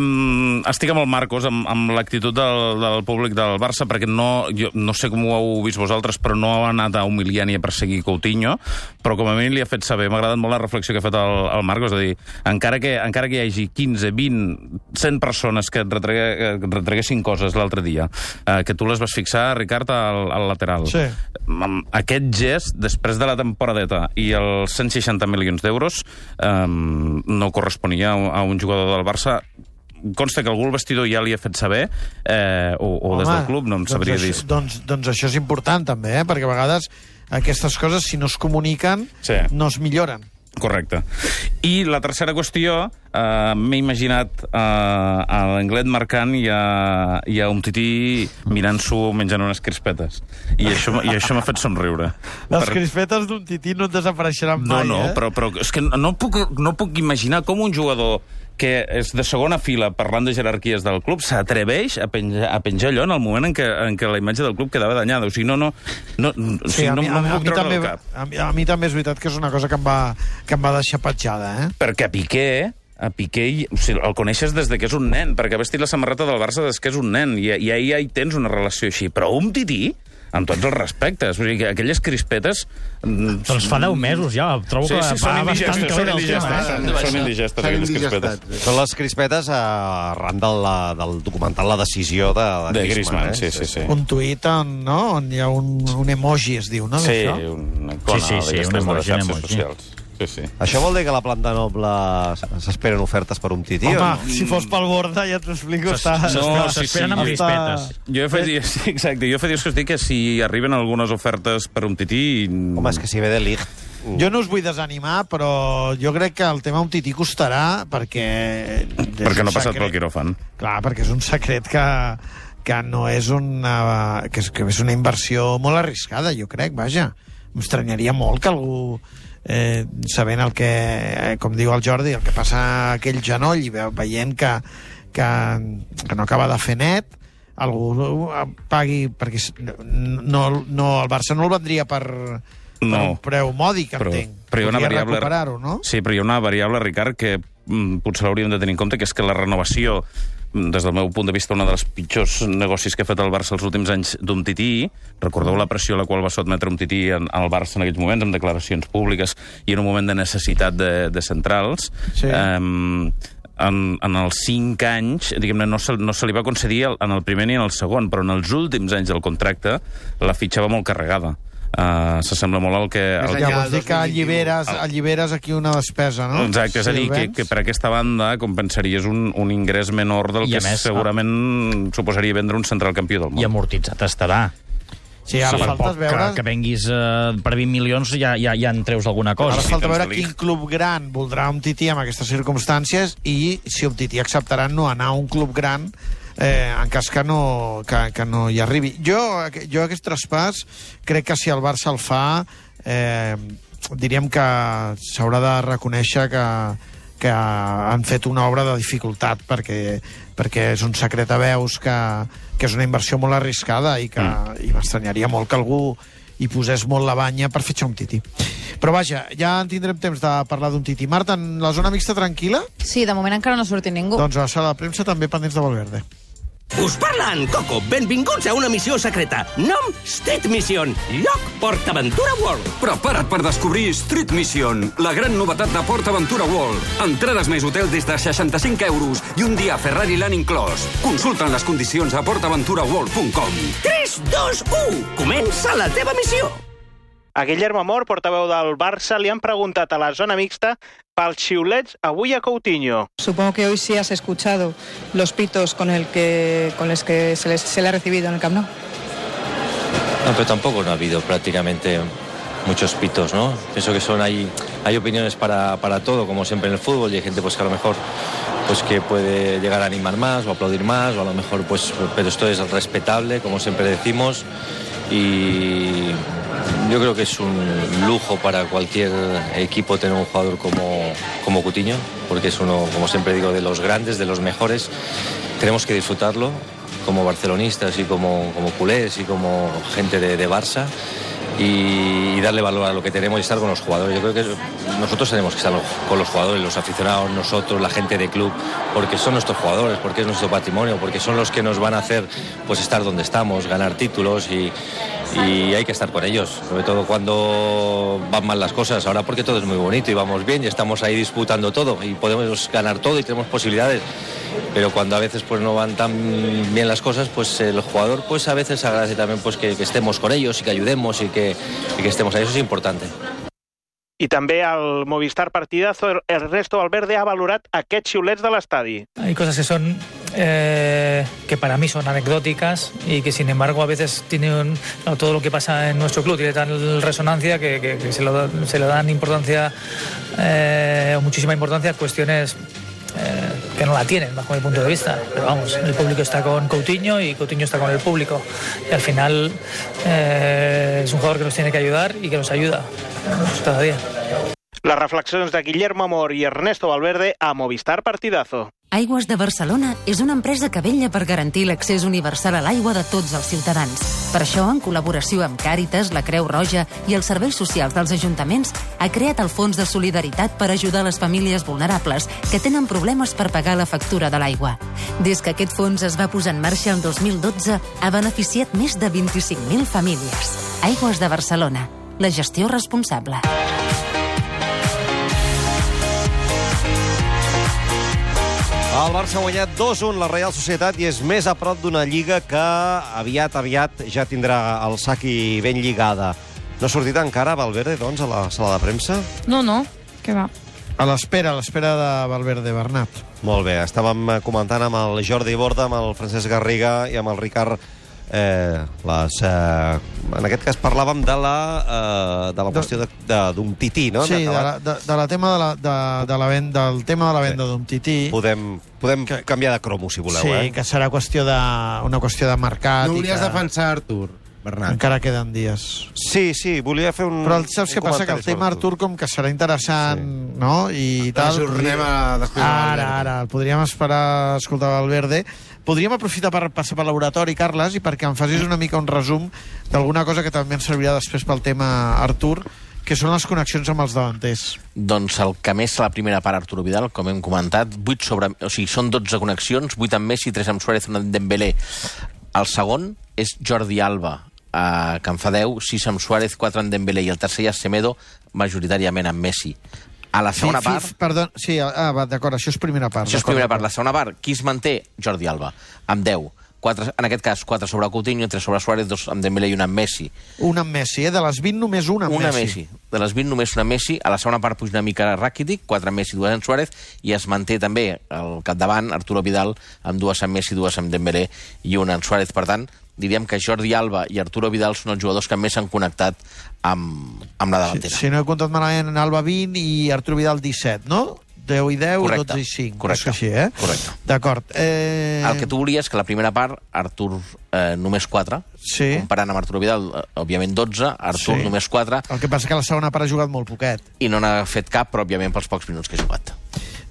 mm, estic amb el Marcos, amb, amb l'actitud del, del públic del Barça, perquè no, jo, no sé com ho heu vist vosaltres, però no ha anat a humiliar ni a perseguir Coutinho, però com a mi li ha fet saber, m'ha agradat molt la reflexió que ha fet el, el Marcos, és a dir, encara que, encara que hi hagi quinze, vint, cent persones que et, retregue, que et retreguessin coses l'altre dia, eh, que tu les vas fixar, Ricard, al, al lateral. Sí. Amb aquest gest, després de la temporadeta i els cent seixanta milions d'euros, eh, no corresponia a un, a un jugador del Barça. Consta que algú al vestidor ja li ha fet saber, eh, o, o des del club, no em sabria doncs dir. això, doncs, doncs això és important, també, eh? Perquè a vegades aquestes coses, si no es comuniquen, Sí. no es milloren. Correcte. I la tercera qüestió, eh, m'he imaginat eh, a l'Anglet marcant i a, i a un tití mirant-s'ho menjant unes crispetes. I això, i això m'ha fet somriure. Les Per- crispetes d'un tití no et desapareixeran No, mai, no, eh? però, però és que no puc, no puc imaginar com un jugador que és de segona fila, parlant de jerarquies del club, s'atreveix a penjar, a penjar allò en el moment en què, en què la imatge del club quedava danyada. O sigui, no, no, no, o Sí, sigui, a no, mi, no a, em a, puc mi treure també, del cap. a, mi, a mi també és veritat que és una cosa que em va, que em va deixar petjada, eh? Perquè a Piqué, a Piqué o sigui, el coneixes des de que és un nen, perquè ha vestit la samarreta del Barça des que és un nen, i, i ahir ja hi tens una relació així. Però un tití, amb tots els respectes, o sigui, que aquelles crispetes... Doncs fa deu mesos ja, trobo Sí, que sí, són va bastant indigestes, calent són el tema. indigestes, eh? són indigestes, aquelles crispetes. Són les crispetes eh, arran del, la- del documental La decisió de, de, De Griezmann, eh? sí, sí, sí. Un tuit on, no? on hi ha un, un emoji, es diu, no? Sí, d'això? una icona Sí, sí, sí, d'aquestes un de les emoji, un xarxes emoji. socials. Sí, sí. Això vol dir que a la planta noble s'esperen ofertes per un tití? Home, o no? si fos pel Borda, ja t'explico, està... No, està- sí, sí, s'esperen amb jo- crispetes. Jo fa dies, sí, exacte, jo fa dies que us dic que si arriben algunes ofertes per un tití... Home, és que si ve de Ligt... Jo no us vull desanimar, però jo crec que el tema un tití costarà perquè... és Perquè un no ha passat secret. pel quiròfan. Clar, perquè és un secret que, que no és una... Que és, que és una inversió molt arriscada, jo crec, vaja. M'estranyaria molt que algú, eh, sabent el que, eh, com diu el Jordi, el que passa a aquell genoll i ve- veient que, que, que no acaba de fer net, algú pagui, perquè s- no, no, el Barça no el vendria per, per No. un preu mòdic, Però, entenc. però hi ha una Podria variable... recuperar-ho, no? Sí, però hi ha una variable, Ricard, que mm, potser l'hauríem de tenir en compte, que és que la renovació, mm, des del meu punt de vista, una dels pitjors negocis que ha fet el Barça els últims anys d'un tití. Recordeu la pressió a la qual va sotmetre un tití en, en el Barça en aquells moments, amb declaracions públiques i en un moment de necessitat de, de centrals. Sí. Um, en, en els cinc anys, diguem-ne, no, se, no se li va concedir el, en el primer ni en el segon, però en els últims anys del contracte la fitxava molt carregada. Uh, S'assembla molt al que... Al Ja vols dir que alliberes, alliberes aquí una despesa, no? Exacte, és a Si dir, el que, vens. que per aquesta banda compensaries un, un ingrés menor del I a que més, segurament suposaria vendre un central campió del món. I amortitzat estarà. Sí, ara per falta poc veure... que, que venguis eh, per vint milions ja, ja, ja en treus alguna cosa. Ara falta veure Champions League. quin club gran voldrà un tití en aquestes circumstàncies i si un tití acceptarà no anar a un club gran eh, en cas que no, que, que no hi arribi. Jo, jo aquest traspàs crec que si el Barça el fa eh, diríem que s'haurà de reconèixer que, que han fet una obra de dificultat perquè, perquè és un secret a veus que, que és una inversió molt arriscada i que mm. i m'estranyaria molt que algú hi posés molt la banya per fitxar un tití. Però vaja, ja en tindrem temps de parlar d'un Titi. Marta, en la zona mixta tranquil·la? Sí, de moment encara no ha sortit ningú. Doncs a la sala de premsa també pendents de Valverde. Us parla en Coco. Benvinguts a una missió secreta. Nom Street Mission. Lloc PortAventura World. Prepara't per descobrir Street Mission, la gran novetat de PortAventura World. Entrades més hotel des de seixanta-cinc euros i un dia Ferrari Land inclòs. Consulta'n les condicions a port aventura world punt com. tres, dos, u. Comença la teva missió. A Guillermo Amor, portaveu del Barça, li han preguntat a la zona mixta pels xiulets avui a Coutinho. Supongo que hoy sí has escuchado los pitos con, el que, con los que se, les, se le ha recibido en el Camp Nou. No, pero tampoco no ha habido prácticamente muchos pitos, ¿no? Pienso que son hay, hay opiniones para, para todo, como siempre en el fútbol, y hay gente pues que a lo mejor pues que puede llegar a animar más o aplaudir más, o a lo mejor pues, pero esto es respetable, como siempre decimos, y yo creo que es un lujo para cualquier equipo tener un jugador como, como Coutinho, porque es uno, como siempre digo, de los grandes, de los mejores. Tenemos que disfrutarlo como barcelonistas y como, como culés y como gente de, de Barça, y, y darle valor a lo que tenemos y estar con los jugadores. Yo creo que nosotros tenemos que estar con los jugadores, los aficionados, nosotros, la gente de club, porque son nuestros jugadores, porque es nuestro patrimonio, porque son los que nos van a hacer pues estar donde estamos, ganar títulos, y, y hay que estar con ellos, sobre todo cuando van mal las cosas. Ahora porque todo es muy bonito y vamos bien y estamos ahí disputando todo y podemos ganar todo y tenemos posibilidades, pero cuando a veces pues no van tan bien las cosas, pues el jugador pues a veces agradece también pues que, que estemos con ellos y que ayudemos y que, y que estemos ahí. Eso es importante. I també al Movistar Partidazo, Ernesto Valverde ha valorat aquests xiulets de l'estadi. Hay cosas que son eh, que para mí son anecdóticas y que sin embargo a veces tienen no, todo lo que pasa en nuestro club tiene tal resonancia que, que, que se, lo, se le dan importancia eh, o muchísima importancia a cuestiones eh, que no la tienen bajo mi punto de vista, pero vamos, el público está con Coutinho y Coutinho está con el público y al final eh, es un jugador que nos tiene que ayudar y que nos ayuda cada día. Les reflexions de Guillermo Amor i Ernesto Valverde a Movistar Partidazo. Aigües de Barcelona és una empresa que vetlla per garantir l'accés universal a l'aigua de tots els ciutadans. Per això, en col·laboració amb Càritas, la Creu Roja i els serveis socials dels ajuntaments, ha creat el Fons de Solidaritat per ajudar les famílies vulnerables que tenen problemes per pagar la factura de l'aigua. Des que aquest fons es va posar en marxa el dos mil dotze, ha beneficiat més de vint-i-cinc mil famílies. Aigües de Barcelona, la gestió responsable. El Barça ha guanyat dos a un la Reial Societat i és més a prop d'una lliga que aviat, aviat ja tindrà el sac i ben lligada. No ha sortit encara Valverde, doncs, a la sala de premsa? No, no, què va? A l'espera, a l'espera de Valverde, Bernat. Molt bé, estàvem comentant amb el Jordi Borda, amb el Francesc Garriga i amb el Ricard Eh, les, eh, en aquest cas parlàvem de la, eh, de la qüestió d'un tití, no? Sí, de la, de, de la tema de la, de, de la venda, del tema de la venda d'un tití. Podem, podem que, canviar de cromo, si voleu. Sí, eh? que serà qüestió de, una qüestió de mercat. No volies que... defensar Artur, Bernat. Encara queden dies. Sí, sí, volia fer un... Però saps què passa? Que el tema Artur com que serà interessant, sí. no? I tal. Ajornem a descobrir Ara, ara, el podríem esperar a escoltar Valverde. Podríem aprofitar per passar per laboratori, Carles, i perquè em facis una mica un resum d'alguna cosa que també ens servirà després pel tema Artur, que són les connexions amb els davanters. Doncs el que més a la primera part, Arturo Vidal, com hem comentat, vuit sobre... O sigui, són dotze connexions, vuit amb Messi, tres amb Suárez, un amb Dembélé. El segon és Jordi Alba, eh, que en fa deu, sis amb Suárez, quatre amb Dembélé, i el tercer ja és Semedo, majoritàriament amb Messi. A la segona sí, part... Sí, perdó, sí, ah, va, d'acord, això és primera part. Això és primera part. La segona part, qui es manté? Jordi Alba, amb deu. Quatre, en aquest cas, quatre sobre Coutinho, tres sobre Suárez, dos amb Dembélé i un amb Messi. Un amb Messi, eh? De les vint només un amb una Messi. Messi. De les vint només una Messi. A la segona part puja una mica Rakitic, quatre amb Messi, dues amb Suárez, i es manté també al capdavant Arturo Vidal amb dues amb Messi, dues amb Dembélé i una amb Suárez. Per tant, diríem que Jordi Alba i Arturo Vidal són els jugadors que més s'han connectat amb, amb la davantera. Si, si no he comptat malament, Alba vint i Arturo Vidal disset, no? deu i deu, correcte, dotze i cinc. Correcte. És així, eh? Correcte. D'acord. Eh... El que tu volies que la primera part, Artur eh, només quatre, sí. comparant amb Arturo Vidal, eh, òbviament dotze, Artur sí. només quatre. El que passa que la segona part ha jugat molt poquet. I no n'ha fet cap, però òbviament pels pocs minuts que ha jugat.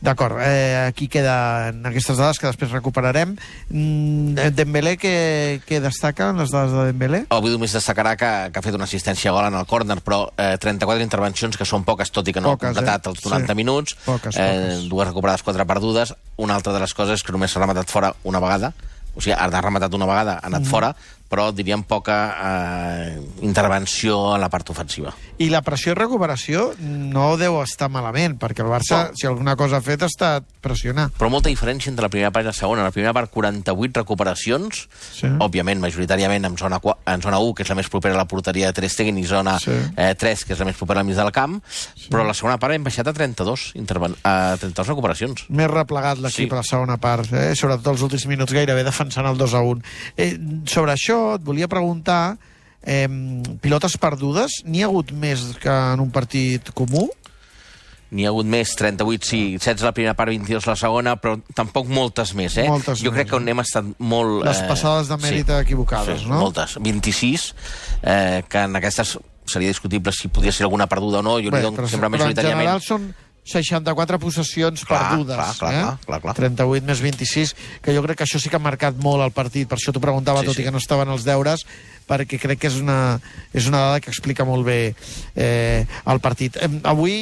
D'acord, eh, aquí queden aquestes dades que després recuperarem. Mm, Dembélé, què, què destaca en les dades de Dembélé? Avui només destacarà que, que ha fet una assistència a gol en el córner, però eh, trenta-quatre intervencions, que són poques, tot i que no poques, ha completat eh? els noranta sí. minuts, poques, eh, poques. dues recuperades, quatre perdudes. Una altra de les coses és que només s'ha rematat fora una vegada, o sigui, ha rematat una vegada, ha anat mm. fora, però diríem poca eh, intervenció a la part ofensiva. I la pressió i recuperació no deu estar malament, perquè el Barça, no. si alguna cosa ha fet, ha estat pressionar. Però molta diferència entre la primera part i la segona. La primera part, quaranta-vuit recuperacions, sí. òbviament, majoritàriament en zona, en zona u, que és la més propera a la porteria de Ter Stegen, i zona sí. eh, tres, que és la més propera al mig del camp, sí. però la segona part hem baixat a trenta-dos, interven a trenta-dos recuperacions. Més replegat l'equip sí. a la segona part, eh? sobretot els últims minuts gairebé defensant el dos a un. Eh, sobre això et volia preguntar, eh, pilotes perdudes, n'hi ha hagut més que en un partit comú? N'hi ha hagut més, trenta-vuit, sí, setze la primera part, vint-i-dos la segona, però tampoc moltes més, eh? Moltes jo crec més, que on hem estat molt... Les passades de mèrit sí, equivocades, sí, no? Moltes, vint-i-sis, eh, que en aquestes seria discutible si podia ser alguna perduda o no, jo Bé, li dono però, sempre però majoritàriament... en general són seixanta-quatre possessions clar, perdudes. Clar, clar, eh? clar, clar, clar. trenta-vuit més vint-i-sis, que jo crec que això sí que ha marcat molt el partit, per això t'ho preguntava, sí, tot sí. i que no estaven els deures, perquè crec que és una, és una dada que explica molt bé eh, el partit. Eh,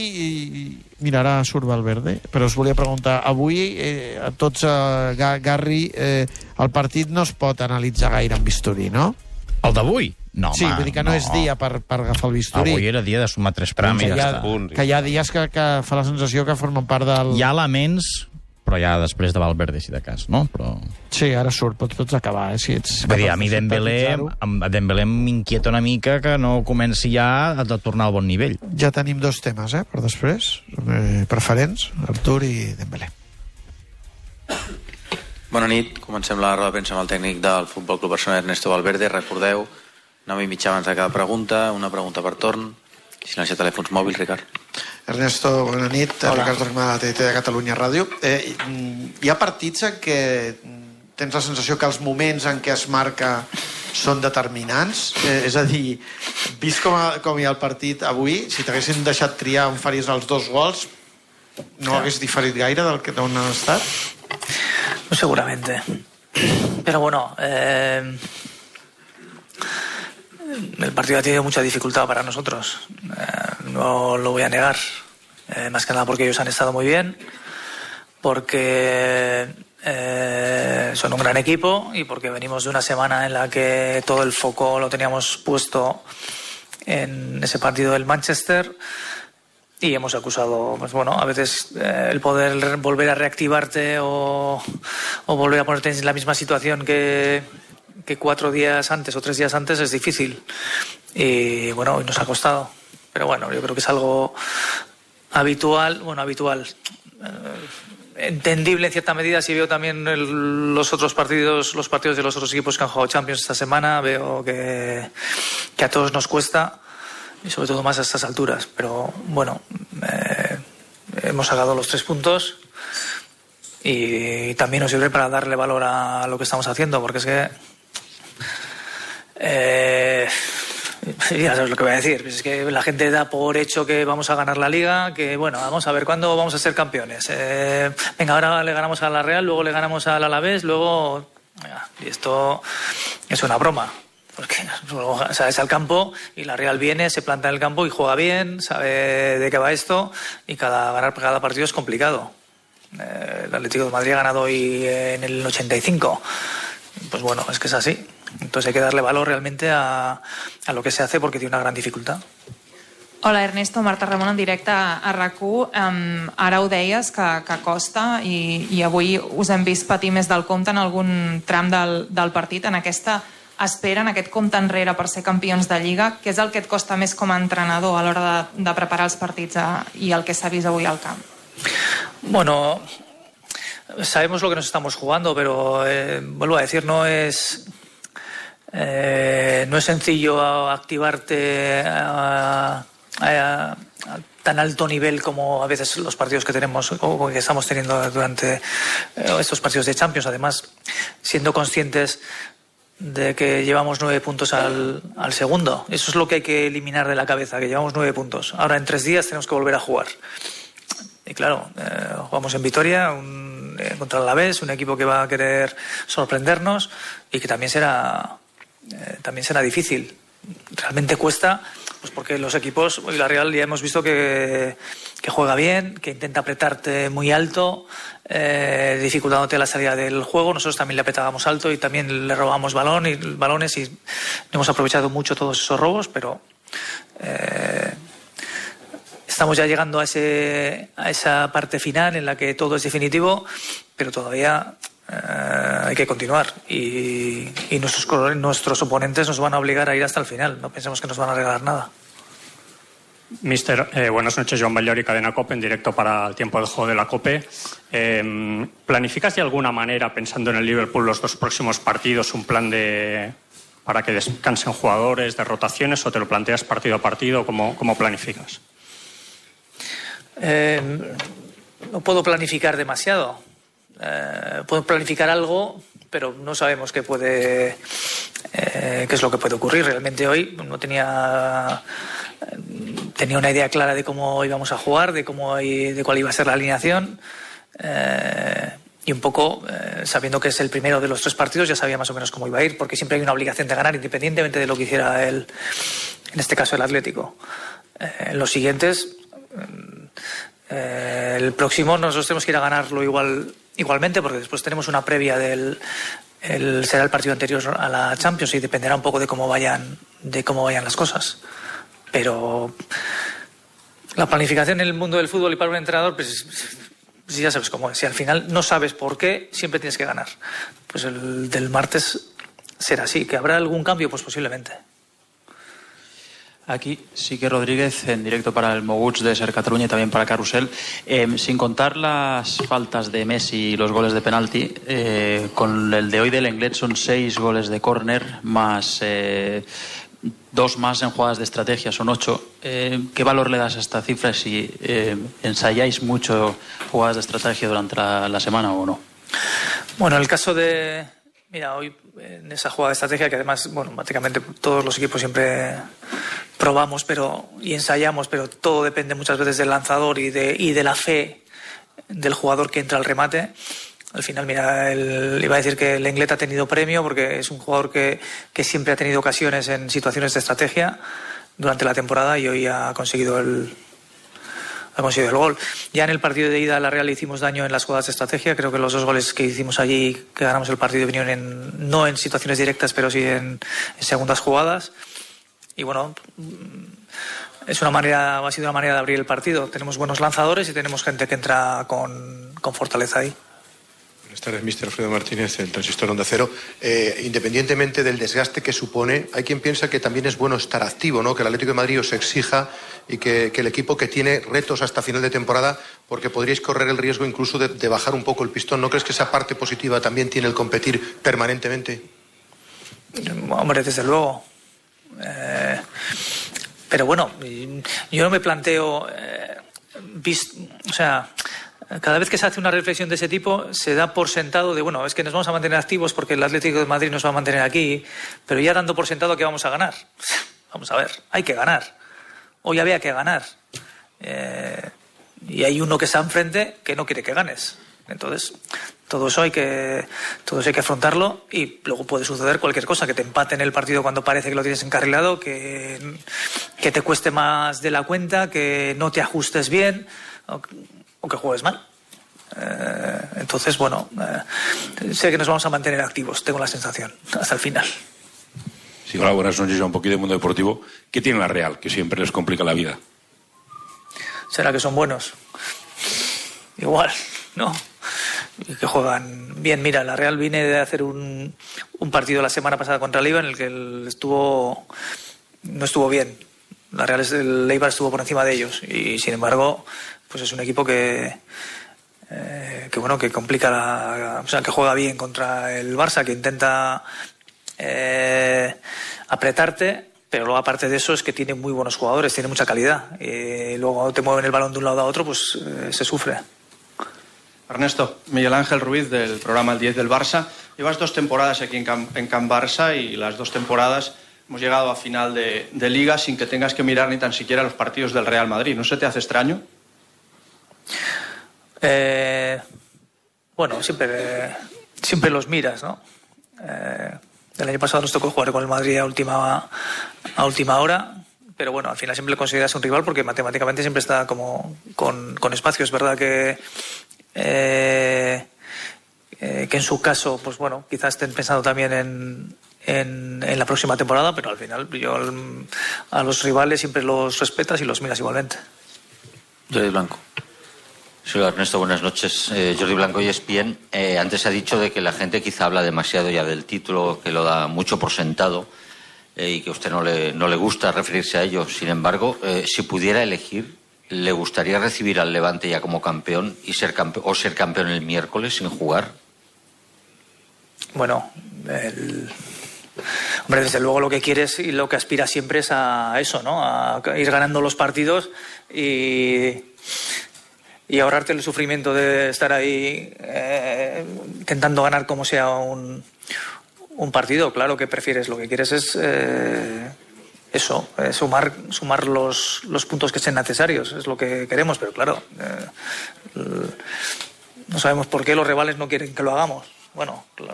avui, mira, ara surt Valverde, però us volia preguntar, avui eh, a tots, eh, Garri, eh, el partit no es pot analitzar gaire en bisturí, no? El d'avui? No, sí, home, vull dir que no, no és dia per, per agafar el bisturí. Avui era dia de sumar tres punts. Que hi ha, que hi ha dies que, que fa la sensació que formen part del... Hi ha elements, però ja després de Valverde, si de cas, no? Però... Sí, ara surt, pots, pots acabar, eh? Si ets Vull dir, a mi Dembélé, a Dembélé m'inquieta una mica que no comenci ja a tornar al bon nivell. Ja tenim dos temes, eh, per després, eh, preferents, Artur i Dembélé. Bona nit, comencem la roda de premsa amb el tècnic del Futbol Club Barcelona, Ernesto Valverde. Recordeu, nou i mitja abans de cada pregunta, una pregunta per torn. Silencia telèfons mòbils, Ricard. Ernesto, bona nit. Hola. Ricard Torquemada, de T T de Catalunya Ràdio. Eh, hi ha partits en què tens la sensació que els moments en què es marca són determinants? Eh, és a dir, vist com, a, com hi ha el partit avui, si t'haguessin deixat triar on faries els dos gols, no hagués diferit gaire del que d'on han estat? No, seguramente. Pero bueno, eh, el partido ha tenido mucha dificultad para nosotros. Eh, no lo voy a negar. Eh, más que nada porque ellos han estado muy bien, porque eh, son un gran equipo y porque venimos de una semana en la que todo el foco lo teníamos puesto en ese partido del Manchester. Y hemos acusado, pues bueno, a veces eh, el poder volver a reactivarte o, o volver a ponerte en la misma situación que, que cuatro días antes o tres días antes es difícil. Y bueno, hoy nos ha costado. Pero bueno, yo creo que es algo habitual, bueno, habitual, eh, entendible en cierta medida. Si veo también el, los otros partidos, los partidos de los otros equipos que han jugado Champions esta semana, veo que, que a todos nos cuesta. Y sobre todo más a estas alturas, pero bueno, eh, hemos sacado los tres puntos y también nos sirve para darle valor a lo que estamos haciendo, porque es que eh, ya sabes lo que voy a decir, es que la gente da por hecho que vamos a ganar la Liga, que bueno, vamos a ver cuándo vamos a ser campeones, eh, venga, ahora le ganamos a la Real, luego le ganamos al Alavés, luego, y esto es una broma. Porque sabes al campo y la Real viene, se planta en el campo y juega bien, sabe de qué va esto y cada ganar cada partido es complicado. Eh, el Atlético de Madrid ha ganado hoy en el ochenta y cinco. Pues bueno, es que es así. Entonces hay que darle valor realmente a, a lo que se hace porque tiene una gran dificultad. Hola Ernesto, Marta Ramon en directe a RAC u. Um, ara ho deies que, que costa i, i avui us hem vist patir més del compte en algun tram del, del partit, en aquesta espera, en aquest compte enrere per ser campions de Lliga. Què és el que et costa més com a entrenador a l'hora de, de preparar els partits a, i el que s'ha vist avui al camp? Bueno, sabemos lo que nos estamos jugando, pero eh, vuelvo a decir, no es eh, no es sencillo activarte a, a, a tan alto nivel como a veces los partidos que tenemos o que estamos teniendo durante eh, estos partidos de Champions, además siendo conscientes de que llevamos nueve puntos al, al segundo. Eso es lo que hay que eliminar de la cabeza, que llevamos nueve puntos. Ahora en tres días tenemos que volver a jugar. Y claro, eh, jugamos en Vitoria un, eh, contra el Alavés, un equipo que va a querer sorprendernos y que también será, eh, también será difícil. Realmente cuesta, pues porque los equipos, y la Real ya hemos visto que, que juega bien, que intenta apretarte muy alto, eh, dificultándote la salida del juego. Nosotros también le apretábamos alto y también le robamos balón y, balones y hemos aprovechado mucho todos esos robos, pero eh, estamos ya llegando a, ese, a esa parte final en la que todo es definitivo, pero todavía Uh, hay que continuar y, y nuestros, nuestros oponentes nos van a obligar a ir hasta el final. No pensemos que nos van a regalar nada. Mister, eh, buenas noches. Joan Ballori, Cadena COPE, en directo para el tiempo del juego de la COPE. Eh, ¿Planificas de alguna manera, pensando en el Liverpool, los dos próximos partidos, un plan de para que descansen jugadores, de rotaciones, o te lo planteas partido a partido? ¿Cómo, cómo planificas? Eh, no puedo planificar demasiado. Eh, puedo planificar algo, pero no sabemos qué puede, eh, qué es lo que puede ocurrir. Realmente hoy no tenía tenía una idea clara de cómo íbamos a jugar, de cómo de cuál iba a ser la alineación, eh, y un poco eh, sabiendo que es el primero de los tres partidos ya sabía más o menos cómo iba a ir, porque siempre hay una obligación de ganar independientemente de lo que hiciera él, en este caso el Atlético. Eh, en los siguientes, eh, el próximo nosotros tenemos que ir a ganarlo igual igualmente, porque después tenemos una previa del el, será el partido anterior a la Champions y dependerá un poco de cómo vayan de cómo vayan las cosas. Pero la planificación en el mundo del fútbol y para un entrenador, pues, pues ya sabes cómo es. Si al final no sabes por qué, siempre tienes que ganar. Pues el del martes será así. ¿Que habrá algún cambio? Pues posiblemente. Aquí sí que Rodríguez, en directo para el Moguts de Ser Cataluña y también para Carrusel. Eh, sin contar las faltas de Messi y los goles de penalti, eh, con el de hoy del Lenglet son seis goles de córner, más eh, dos más en jugadas de estrategia, son ocho. Eh, ¿Qué valor le das a esta cifra si eh, ensayáis mucho jugadas de estrategia durante la, la semana o no? Bueno, el caso de... Mira, hoy en esa jugada de estrategia, que además, bueno, prácticamente todos los equipos siempre probamos pero y ensayamos, pero todo depende muchas veces del lanzador y de, y de la fe del jugador que entra al remate. Al final, mira, el, iba a decir que el Lenglet ha tenido premio porque es un jugador que, que siempre ha tenido ocasiones en situaciones de estrategia durante la temporada y hoy ha conseguido el... ha conseguido el gol. Ya en el partido de ida a la Real hicimos daño en las jugadas de estrategia. Creo que los dos goles que hicimos allí, que ganamos el partido, vinieron en, no en situaciones directas, pero sí en, en segundas jugadas. Y bueno, es una manera, ha sido una manera de abrir el partido. Tenemos buenos lanzadores y tenemos gente que entra con, con fortaleza ahí. Buenas tardes, mister Alfredo Martínez, el Transistor Onda Cero. Eh, independientemente del desgaste que supone, hay quien piensa que también es bueno estar activo, ¿no? Que el Atlético de Madrid os exija y que, que el equipo que tiene retos hasta final de temporada, porque podríais correr el riesgo incluso de, de bajar un poco el pistón. ¿No crees que esa parte positiva también tiene el competir permanentemente? Hombre, desde luego. Eh, pero bueno, yo no me planteo... Eh, vis, o sea... Cada vez que se hace una reflexión de ese tipo, se da por sentado de, bueno, es que nos vamos a mantener activos porque el Atlético de Madrid nos va a mantener aquí, pero ya dando por sentado que vamos a ganar. Vamos a ver, hay que ganar. Hoy había que ganar. Eh, y hay uno que está enfrente que no quiere que ganes. Entonces, todo eso hay que, todo eso hay que afrontarlo y luego puede suceder cualquier cosa, que te empaten el partido cuando parece que lo tienes encarrilado, que, que te cueste más de la cuenta, que no te ajustes bien... O, o que juegues mal. Eh, entonces, bueno, eh, sé que nos vamos a mantener activos, tengo la sensación, hasta el final. Sí, hola, buenas noches, un poquito de mundo deportivo. ¿Qué tiene la Real, que siempre les complica la vida? ¿Será que son buenos? Igual, ¿no? Que juegan bien. Mira, la Real viene de hacer un, un partido la semana pasada contra el Eibar en el que el estuvo no estuvo bien. La Real, el Eibar estuvo por encima de ellos y, sin embargo, pues es un equipo que, eh, que bueno, que complica la, o sea, que juega bien contra el Barça, que intenta eh, apretarte, pero luego aparte de eso es que tiene muy buenos jugadores, tiene mucha calidad. Y luego te mueven el balón de un lado a otro, pues eh, se sufre. Ernesto, Miguel Ángel Ruiz del programa El diez del Barça. Llevas dos temporadas aquí en Camp, en Camp Barça y las dos temporadas hemos llegado a final de, de Liga sin que tengas que mirar ni tan siquiera los partidos del Real Madrid. ¿No se te hace extraño? Eh, bueno, siempre, siempre los miras, ¿no? Eh, el año pasado nos tocó jugar con el Madrid a última, a última hora, pero bueno, al final siempre le consideras un rival porque matemáticamente siempre está como con, con espacio. Es verdad que, eh, eh, que en su caso, pues bueno, quizás estén pensando también en, en, en la próxima temporada, pero al final yo al, a los rivales siempre los respetas y los miras igualmente. Jordi Blanco. Sí, Ernesto, buenas noches. Eh, Jordi Blanco y E S P N. Eh, antes se ha dicho de que la gente quizá habla demasiado ya del título, que lo da mucho por sentado eh, y que a usted no le, no le gusta referirse a ello. Sin embargo, eh, si pudiera elegir, ¿le gustaría recibir al Levante ya como campeón y ser campe- o ser campeón el miércoles sin jugar? Bueno, el... hombre, desde luego lo que quieres y lo que aspiras siempre es a eso, ¿no? A ir ganando los partidos y... y ahorrarte el sufrimiento de estar ahí eh, intentando ganar como sea un, un partido. Claro que prefieres, lo que quieres es eh, eso, eh, sumar, sumar los, los puntos que sean necesarios, es lo que queremos, pero claro, eh, no sabemos por qué los rivales no quieren que lo hagamos. Bueno, claro,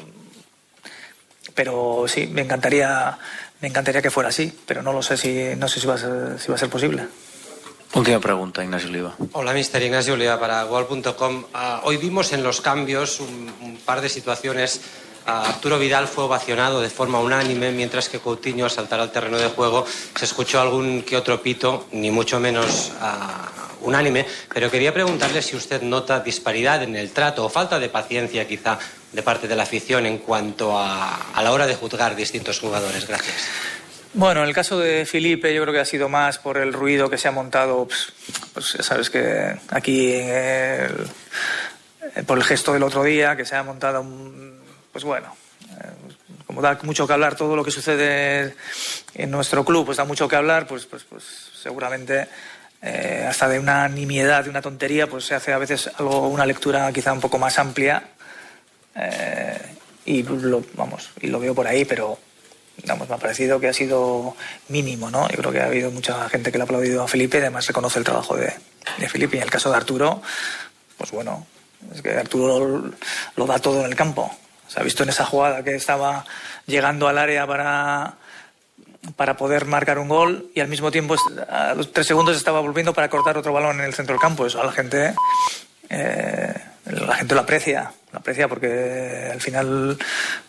pero sí, me encantaría, me encantaría que fuera así, pero no lo sé si, no sé si va a ser, si va a ser posible. Última pregunta, Ignacio Oliva. Hola, mister Ignacio Oliva para Gol punto com. Uh, hoy vimos en los cambios un, un par de situaciones. Uh, Arturo Vidal fue ovacionado de forma unánime, mientras que Coutinho, al saltar al terreno de juego, se escuchó algún que otro pito, ni mucho menos uh, unánime. Pero quería preguntarle si usted nota disparidad en el trato o falta de paciencia, quizá, de parte de la afición en cuanto a, a la hora de juzgar distintos jugadores. Gracias. Bueno, en el caso de Felipe yo creo que ha sido más por el ruido que se ha montado, pues, pues ya sabes que aquí eh, el, por el gesto del otro día que se ha montado, un, pues bueno, eh, como da mucho que hablar todo lo que sucede en nuestro club, pues da mucho que hablar, pues, pues, pues seguramente eh, hasta de una nimiedad, de una tontería, pues se hace a veces algo, una lectura quizá un poco más amplia eh, y lo, vamos, y lo veo por ahí, pero Vamos, me ha parecido que ha sido mínimo, ¿no? Yo creo que ha habido mucha gente que le ha aplaudido a Felipe y además reconoce el trabajo de, de Felipe. Y en el caso de Arturo, pues bueno, es que Arturo lo, lo da todo en el campo. Se ha visto en esa jugada que estaba llegando al área para, para poder marcar un gol y al mismo tiempo a los tres segundos estaba volviendo para cortar otro balón en el centro del campo. Eso a la gente, eh, la gente lo aprecia. Lo aprecia porque al final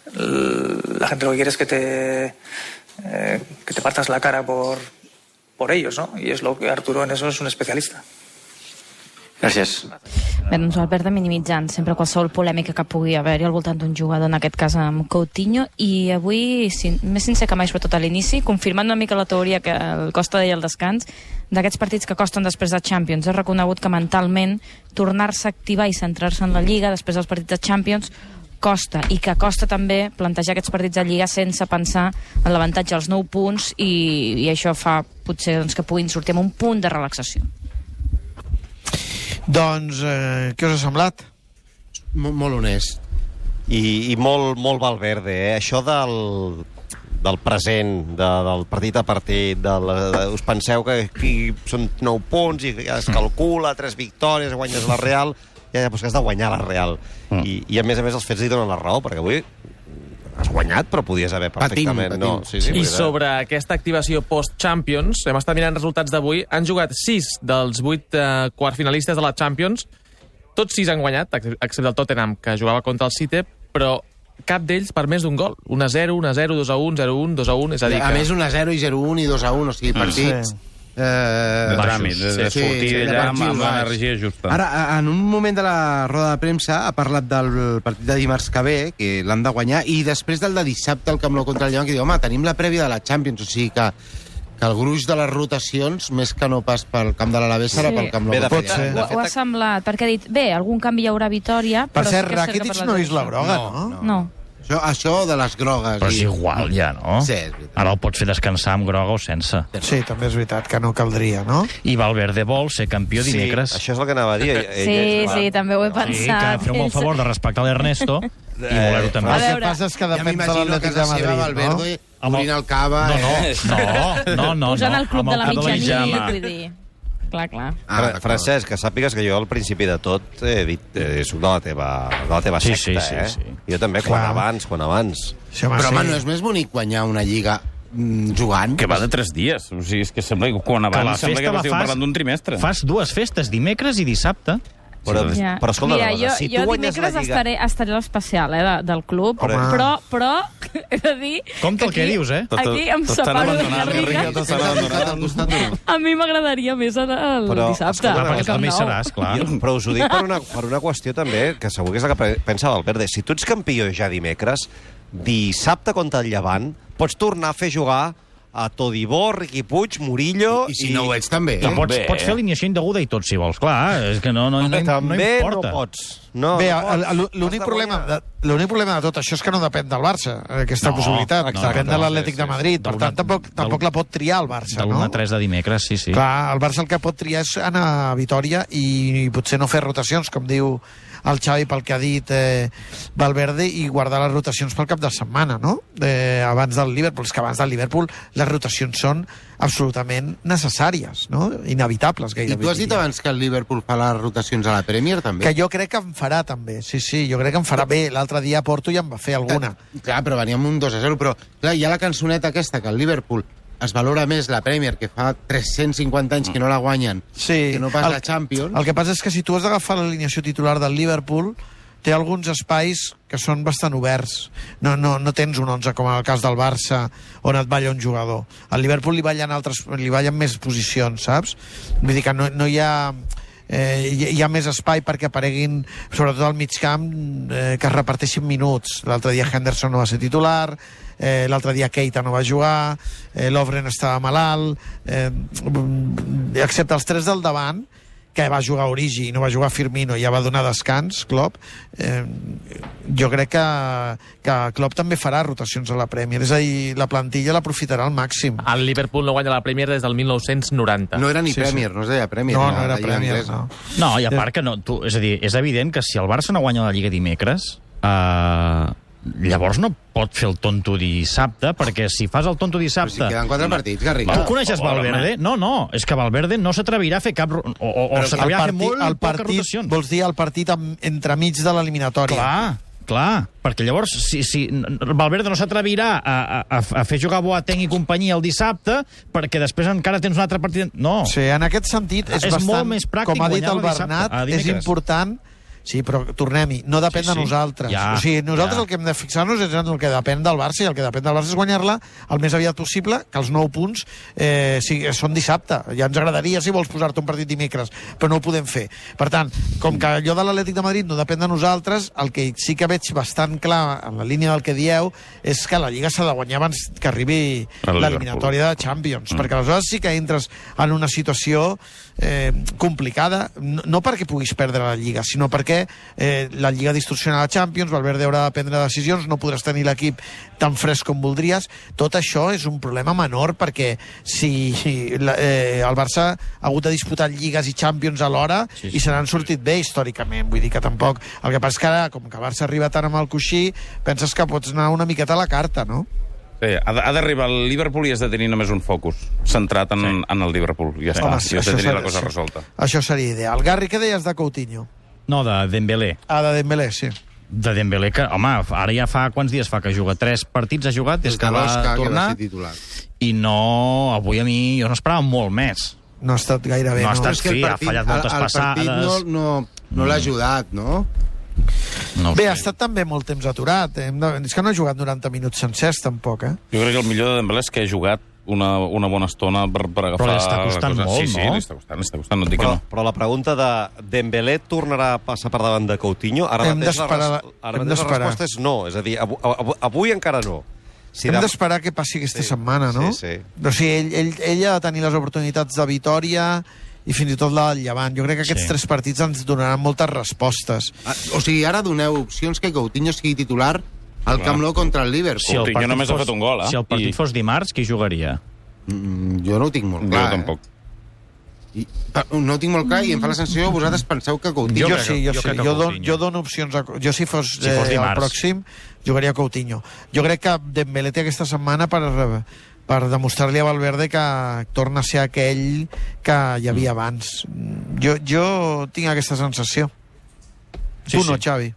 la gente lo que quiere es que te, eh, que te partas la cara por, por ellos, ¿no? Y es lo que Arturo en eso es un especialista. Gràcies. Bé, doncs Albert de minimitzant sempre qualsevol polèmica que pugui haver-hi al voltant d'un jugador, en aquest cas amb Coutinho, i avui, sin, més sincer que mai, sobretot a l'inici, confirmant una mica la teoria que el Costa deia al descans, d'aquests partits que costen després de Champions, ha reconegut que mentalment tornar-se a activar i centrar-se en la Lliga després dels partits de Champions costa, i que costa també plantejar aquests partits de Lliga sense pensar en l'avantatge dels nou punts i, i això fa potser doncs, que puguin sortir amb un punt de relaxació. Doncs, eh, què us ha semblat? Molt, molt honest. I, i molt, molt Valverde, eh? Això del, del present, de, del partit a partit, de la, de, us penseu que aquí són nou punts i ja es calcula, tres victòries, guanyes la Real, ja, ja, doncs que has de guanyar la Real. Mm. I, I a més a més els fets li donen la raó, perquè avui has guanyat, però podies haver perfectament... Patim, patim. No, sí, sí, I sobre aquesta activació post-Champions, hem estat mirant resultats d'avui, han jugat sis dels vuit eh, quartfinalistes de la Champions, tots sis han guanyat, excepte el Tottenham, que jugava contra el City, però cap d'ells per més d'un gol. un a zero, un a zero, dos a un, zero a un, dos a un, és a dir que... A més, un a zero i zero a un i dos a un, o sigui, partits... Sí. Eh, de tràmit, de, de sí, sortir sí, d'allà amb, amb l'energia justa. Ara, en un moment de la roda de premsa ha parlat del partit de dimarts que ve, que l'han de guanyar, i després del de dissabte, el Camp Nou contra el Llevant, que diu, home, tenim la prèvia de la Champions, o sigui que, que el gruix de les rotacions, més que no pas pel camp de l'Alavés, serà sí. pel Camp Nou. Bé, pot ser. Ho, ho ha semblat, perquè ha dit, bé, algun canvi hi haurà Vitòria... Per cert, Rakitic no és la groga, no? No. no. Això, això de les grogues... Però és igual, ja, no? Sí, ara el pots fer descansar amb groga o sense. Sí, també és veritat que no caldria, no? I Valverde vol ser campió sí, dimecres. Això és el que anava a dir. Sí, sí, també ho he pensat. Sí, que feu molt favor de respectar l'Ernesto i voler-ho també. El que passa és que depèn de l'Atlètic de Madrid, Valverde, no? Obrint el cava... No, no, no, no, posant el club de la mitjanit, vull dir... clar, clar. Ah, Francesc, que sàpigues que jo al principi de tot he dit, eh, soc de la teva, de la teva Sí, secta, sí, sí, eh? sí. Jo també, quan abans, quan abans. Sí, home, però, home, no és més bonic guanyar una lliga mm, jugant? Que va de tres dies. O sigui, és que sembla que quan Que la abans sembla festa que la estiguem fas- parlant d'un trimestre. Fas dues festes, dimecres i dissabte. Però, Ja. però escolta, Mira, una cosa, jo, si jo tu guanyes dimecres la Lliga... estaré, estaré a l'especial eh, de, del club, Home. però, però he de dir Compte el que que aquí, dius, eh? aquí em separo de Garriga. A mi m'agradaria més el, el Però, dissabte. escolta, al una cosa, Camp Nou. Jo, però us ho dic per una, per una qüestió també, que segur que és la que pe- pensa Valverde. Si tu ets campió ja dimecres, dissabte contra el Llevant, pots tornar a fer jugar a Todibó, Riqui Puig, Murillo... I si no ho ets, també. Que pots, pots fer alineació indeguda i tot, si vols. Clar, és que no, no, no, no També importa. no pots. No, Bé, no el- el- pots. l'únic Has de problema, guanyar. de, l'únic problema de tot això és que no depèn del Barça, aquesta No, possibilitat. exacte. Depèn de l'Atlètic Sí, sí. de Madrid. Per Del- tant, tampoc, tampoc la pot triar el Barça, De no? l'u a tres de dimecres, sí, sí. Clar, el Barça el que pot triar és anar a Vitòria i potser no fer rotacions, com diu el Xavi pel que ha dit eh, Valverde, i guardar les rotacions pel cap de setmana, no? Eh, abans del Liverpool. És que abans del Liverpool les rotacions són absolutament necessàries, no? Inevitables, I gairebé. tu has dit abans que el Liverpool fa les rotacions a la Premier, també? Que jo crec que en farà, també. Sí, sí, jo crec que en farà bé. L'altre dia a Porto ja en va fer alguna. Clar, però veníem un dos a zero, però clar, hi ha la cançoneta aquesta, que el Liverpool es valora més la Premier, que fa tres-cents cinquanta anys que no la guanyen, Sí, que no pas el- la Champions. El que passa és que si tu has d'agafar l'alineació titular del Liverpool, té alguns espais que són bastant oberts. No, no, no tens un onze, com en el cas del Barça, on et balla un jugador. Al Liverpool li ballen, altres, li ballen més posicions, saps? Vull dir que no, no hi ha... Eh, hi, hi ha més espai perquè apareguin, sobretot al mig camp, eh, que es reparteixin minuts. L'altre dia Henderson no va ser titular, eh, l'altre dia Keita no va jugar, eh, Lovren estava malalt, eh, excepte els tres del davant, que va jugar Origi i no va jugar Firmino i ja va donar descans, Klopp, eh, jo crec que, que Klopp també farà rotacions a la Premier, és a dir, la plantilla l'aprofitarà al màxim. El Liverpool no guanya la Premier des del mil nou-cents noranta. No era ni Sí, Premier, sí. no es deia Premier. No, no era la lliga Premier, anglesa. no. No, i a part que no... Tu, és a dir, és evident que si el Barça no guanya la Lliga dimecres, eh, llavors no pot fer el tonto dissabte, perquè si fas el tonto dissabte... Però si queden quatre partits, Garriga. Tu coneixes Valverde? No, no, és que Valverde no s'atrevirà a fer cap... ro- O, o, o Però s'atrevirà a fer el molt el poques partit, rotacions. vols dir el partit amb, entremig de l'eliminatòria? Clar, clar, perquè llavors si, si Valverde no s'atrevirà a, a, a fer jugar Boateng i companyia el dissabte, perquè després encara tens un altre partit... No. Sí, en aquest sentit és, És bastant, molt més pràctic com ha dit el guanyar-lo dissabte, Bernat, a és dimecres. important. Sí, però tornem-hi, no depèn Sí, de sí. nosaltres. Ja, o sigui, nosaltres ja. el que hem de fixar-nos és en el que depèn del Barça, i el que depèn del Barça és guanyar-la el més aviat possible, que els nou punts eh, sí, són dissabte. Ja ens agradaria si vols posar-te un partit dimecres, però no ho podem fer. Per tant, com que allò de l'Atlètic de Madrid no depèn de nosaltres, el que sí que veig bastant clar en la línia del que dieu és que la Lliga s'ha de guanyar abans que arribi El l'eliminatòria de Champions, mm. perquè aleshores sí que entres en una situació eh, complicada, no, no perquè puguis perdre la Lliga, sinó perquè eh, la Lliga distorsiona la Champions, Valverde haurà de prendre decisions, no podràs tenir l'equip tan fresc com voldries. Tot això és un problema menor, perquè si la, eh, el Barça ha hagut de disputar Lligues i Champions alhora sí, sí. i se n'han sortit bé històricament, vull dir que tampoc... El que passa és que ara, com que el Barça arriba tant amb el coixí, penses que pots anar una miqueta a la carta, no? Sí, ha de- ha d'arribar al Liverpool i has de tenir només un focus centrat en, sí. en el Liverpool. Ja està, Home, i has això de tenir la seria- cosa sí. resolta. Això seria ideal. Garri, què deies de Coutinho? No, de Dembélé. Ah, de Dembélé, sí. De Dembélé, que, home, ara ja fa quants dies fa que juga? Tres partits ha jugat des Des que de va l'Osca, que va tornar, ser titular. i no... Avui a mi jo n'esperava molt més. No ha estat gaire bé, No ha no? estat És que el fi, ha partit, fallat moltes el, el passades. partit no, no, no l'ha ajudat, no? No ho Bé, sé. ha estat també molt temps aturat. Eh? Hem de... És que no ha jugat noranta minuts sencers, tampoc, eh? Jo crec que el millor de Dembélé és que ha jugat una, una bona estona per, per agafar... Però li està la costant cosa. molt, sí, sí, no? li està costant, li està costant, no et dic Però, que no. però la pregunta de Dembélé tornarà a passar per davant de Coutinho? Ara Hem mateix, la, d'esperar- res- ara hem mateix la d'esperar. resposta és no. És a dir, avui, avui, avui encara no. Si Hem de- d'esperar què passi aquesta Sí, setmana, no? sí, sí. O sigui, ell, ell, ell ha de tenir les oportunitats de Vitòria i fins i tot la del Llevant. Jo crec que aquests Sí. tres partits ens donaran moltes respostes. Ah, o sigui, ara doneu opcions que Coutinho sigui titular al Camp Nou contra el Liverpool. Si el Coutinho partit només ha fos- fet un gol, eh? Si el partit I- fos dimarts, qui jugaria? Mm, jo no ho tinc molt Jo clar. tampoc. Eh? I, ah, no ho tinc molt clar i em fa la sensació que vosaltres penseu que Coutinho... Jo, crec- sí, jo, jo sí. crec que Jo, don, Coutinho. jo dono opcions a... Jo, si fos, Si fos eh, el dimarts. pròxim, jugaria Coutinho. Jo crec que Dembélé té aquesta setmana per, per demostrar-li a Valverde que torna a ser aquell que hi havia abans. Jo, jo tinc aquesta sensació. Sí, tu no, sí. Xavi?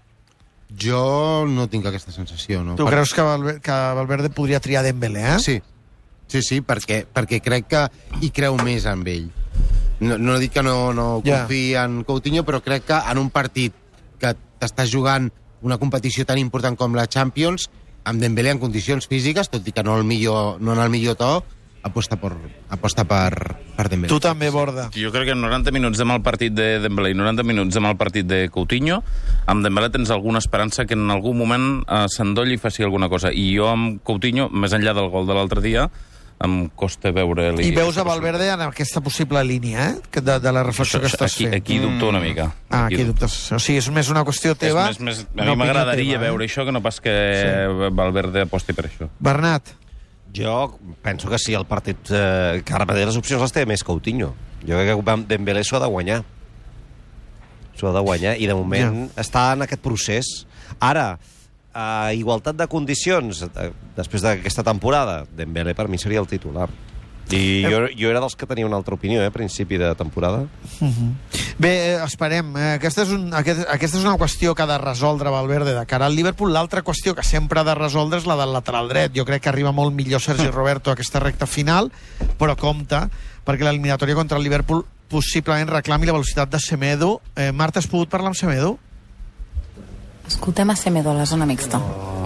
Jo no tinc aquesta sensació, no. Tu Per... creus que Valverde, que Valverde podria triar Dembélé, eh? Sí, sí, sí, perquè, perquè crec que hi creu més amb ell. No, no dic que no, no Ja. confiï en Coutinho, però crec que en un partit que t'estàs jugant una competició tan important com la Champions, amb Dembélé en condicions físiques, tot i que no, el millor, no en el millor to, aposta per, aposta per, per Dembélé. Tu també, Borda. Jo crec que en noranta minuts de mal partit de Dembélé i noranta minuts de mal partit de Coutinho, amb Dembélé tens alguna esperança que en algun moment eh, s'endolli i faci alguna cosa. I jo amb Coutinho, més enllà del gol de l'altre dia, em costa veure-li... I veus a Valverde en aquesta possible línia, eh? Que de, de la reflexió Això, que estàs aquí, fent. aquí dubto una mica. Ah, aquí dubtes. O sigui, és més una qüestió teva. És més, més, a no mi m'agradaria teva, veure eh? això que no pas que Sí. Valverde aposti per això. Bernat. Jo penso que sí, el partit... Eh, que ara mateix les opcions les té més Coutinho. Jo crec que Dembélé s'ho ha de guanyar. S'ho ha de guanyar, i de moment ja. està en aquest procés. Ara, a igualtat de condicions, eh, després d'aquesta temporada, Dembélé per mi seria el titular. I jo, jo era dels que tenia una altra opinió, eh, a principi de temporada. Uh-huh. Bé, eh, esperem. Eh, aquesta, és un, aquest, aquesta és una qüestió que ha de resoldre Valverde de cara al Liverpool. L'altra qüestió que sempre ha de resoldre és la del lateral dret. Jo crec que arriba molt millor Sergi Roberto a aquesta recta final, però compte, perquè l'eliminatòria contra el Liverpool possiblement reclami la velocitat de Semedo. Eh, Marta, has pogut parlar amb Semedo? Escutem a Semedo a la zona mixta.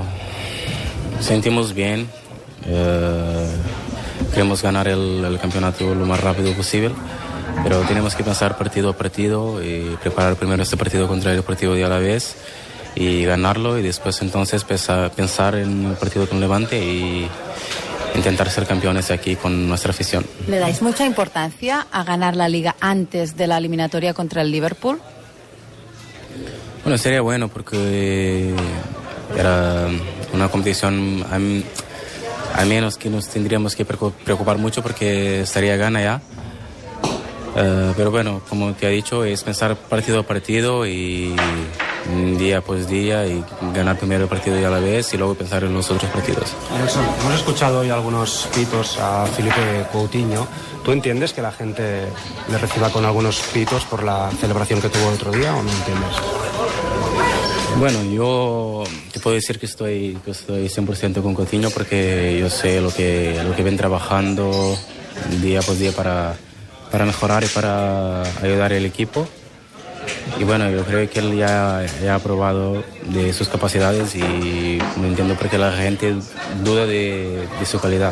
Sentimos bien. Eh, queremos ganar el, el campeonato lo más rápido posible, pero tenemos que pensar partido a partido y preparar primero este partido contra el Deportivo de Alavés y ganarlo, y después entonces pensar, pensar en el partido con Levante y intentar ser campeones aquí con nuestra afición. ¿Le dais mucha importancia a ganar la Liga antes de la eliminatoria contra el Liverpool? Bueno, sería bueno porque era una competición, a, a menos que nos tendríamos que preocupar mucho porque estaría gana ya. Uh, pero bueno, como te he dicho, es pensar partido a partido y día pues día y ganar primero el partido y a la vez y luego pensar en los otros partidos. Nelson, hemos escuchado hoy algunos pitos a Felipe Coutinho. ¿Tú entiendes que la gente le reciba con algunos pitos por la celebración que tuvo el otro día o no entiendes? Bueno, yo te puedo decir que estoy, que estoy cien por ciento con Coutinho porque yo sé lo que, lo que ven trabajando día por día para, para mejorar y para ayudar al equipo. Y bueno, yo creo que él ya, ya ha probado de sus capacidades y no entiendo por qué la gente duda de, de su calidad.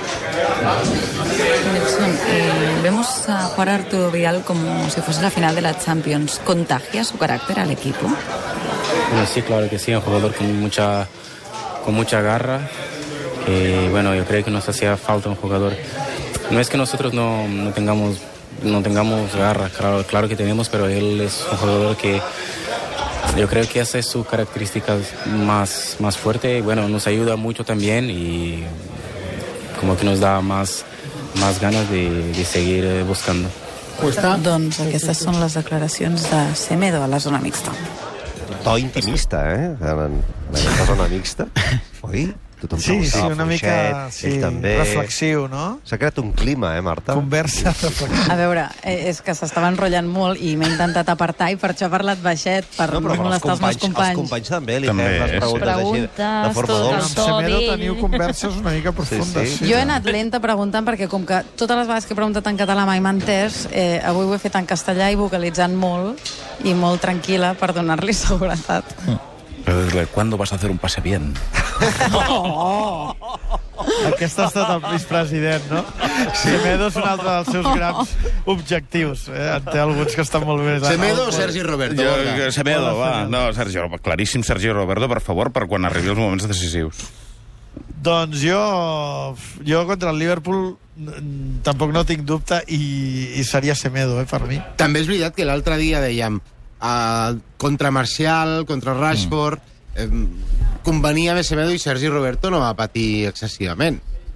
Nelson, eh, vemos a jugar a Arturo Vidal como si fuese la final de la Champions. ¿Contagia su carácter al equipo? Bueno, sí, claro que sí, un jugador con mucha, con mucha garra. Y bueno, yo creo que nos hacía falta un jugador. No es que nosotros no, no tengamos no tengamos garra, claro, claro que tenemos, pero él es un jugador que yo creo que esa es su característica más, más fuerte y bueno, nos ayuda mucho también y como que nos da más, más ganas de, de seguir buscando. Doncs aquestes són les declaracions de Semedo a la zona mixta. To intimista, eh? En, en aquesta zona mixta. Oi? Tothom Sí, sí, una mica fluixet, sí, ell també. reflexiu, no? S'ha creat un clima, eh, Marta? Conversa A veure, eh, és que s'estava enrotllant molt i m'he intentat apartar i per això he parlat baixet per no, no molestar els meus companys. Els companys també li També, fem les sí. preguntes, així, de forma tot dolça. el to Semedo vell. teniu converses una mica profundes. Sí, sí. Jo he anat lenta preguntant perquè com que totes les vegades que he preguntat en català mai m'ha entès, eh, avui ho he fet en castellà i vocalitzant molt i molt tranquil·la per donar-li seguretat. Pero dile, ¿cuándo vas a hacer un pase bien? Oh! Aquest ha estat el vicepresident, no? Semedo és un altre dels seus grans objectius. Eh? En té alguns que estan molt bé. Semedo o Sergi Roberto? Jo, Semedo, va. No, Sergi, claríssim Sergi Roberto, per favor, per quan arribi els moments decisius. Doncs jo, jo contra el Liverpool mm, tampoc no tinc dubte i, i seria Semedo, eh, per mi. També és veritat que l'altre dia dèiem uh, contra Marcial, contra Rashford, mm. eh, convenia més Semedo i Sergi Roberto no va patir excessivament.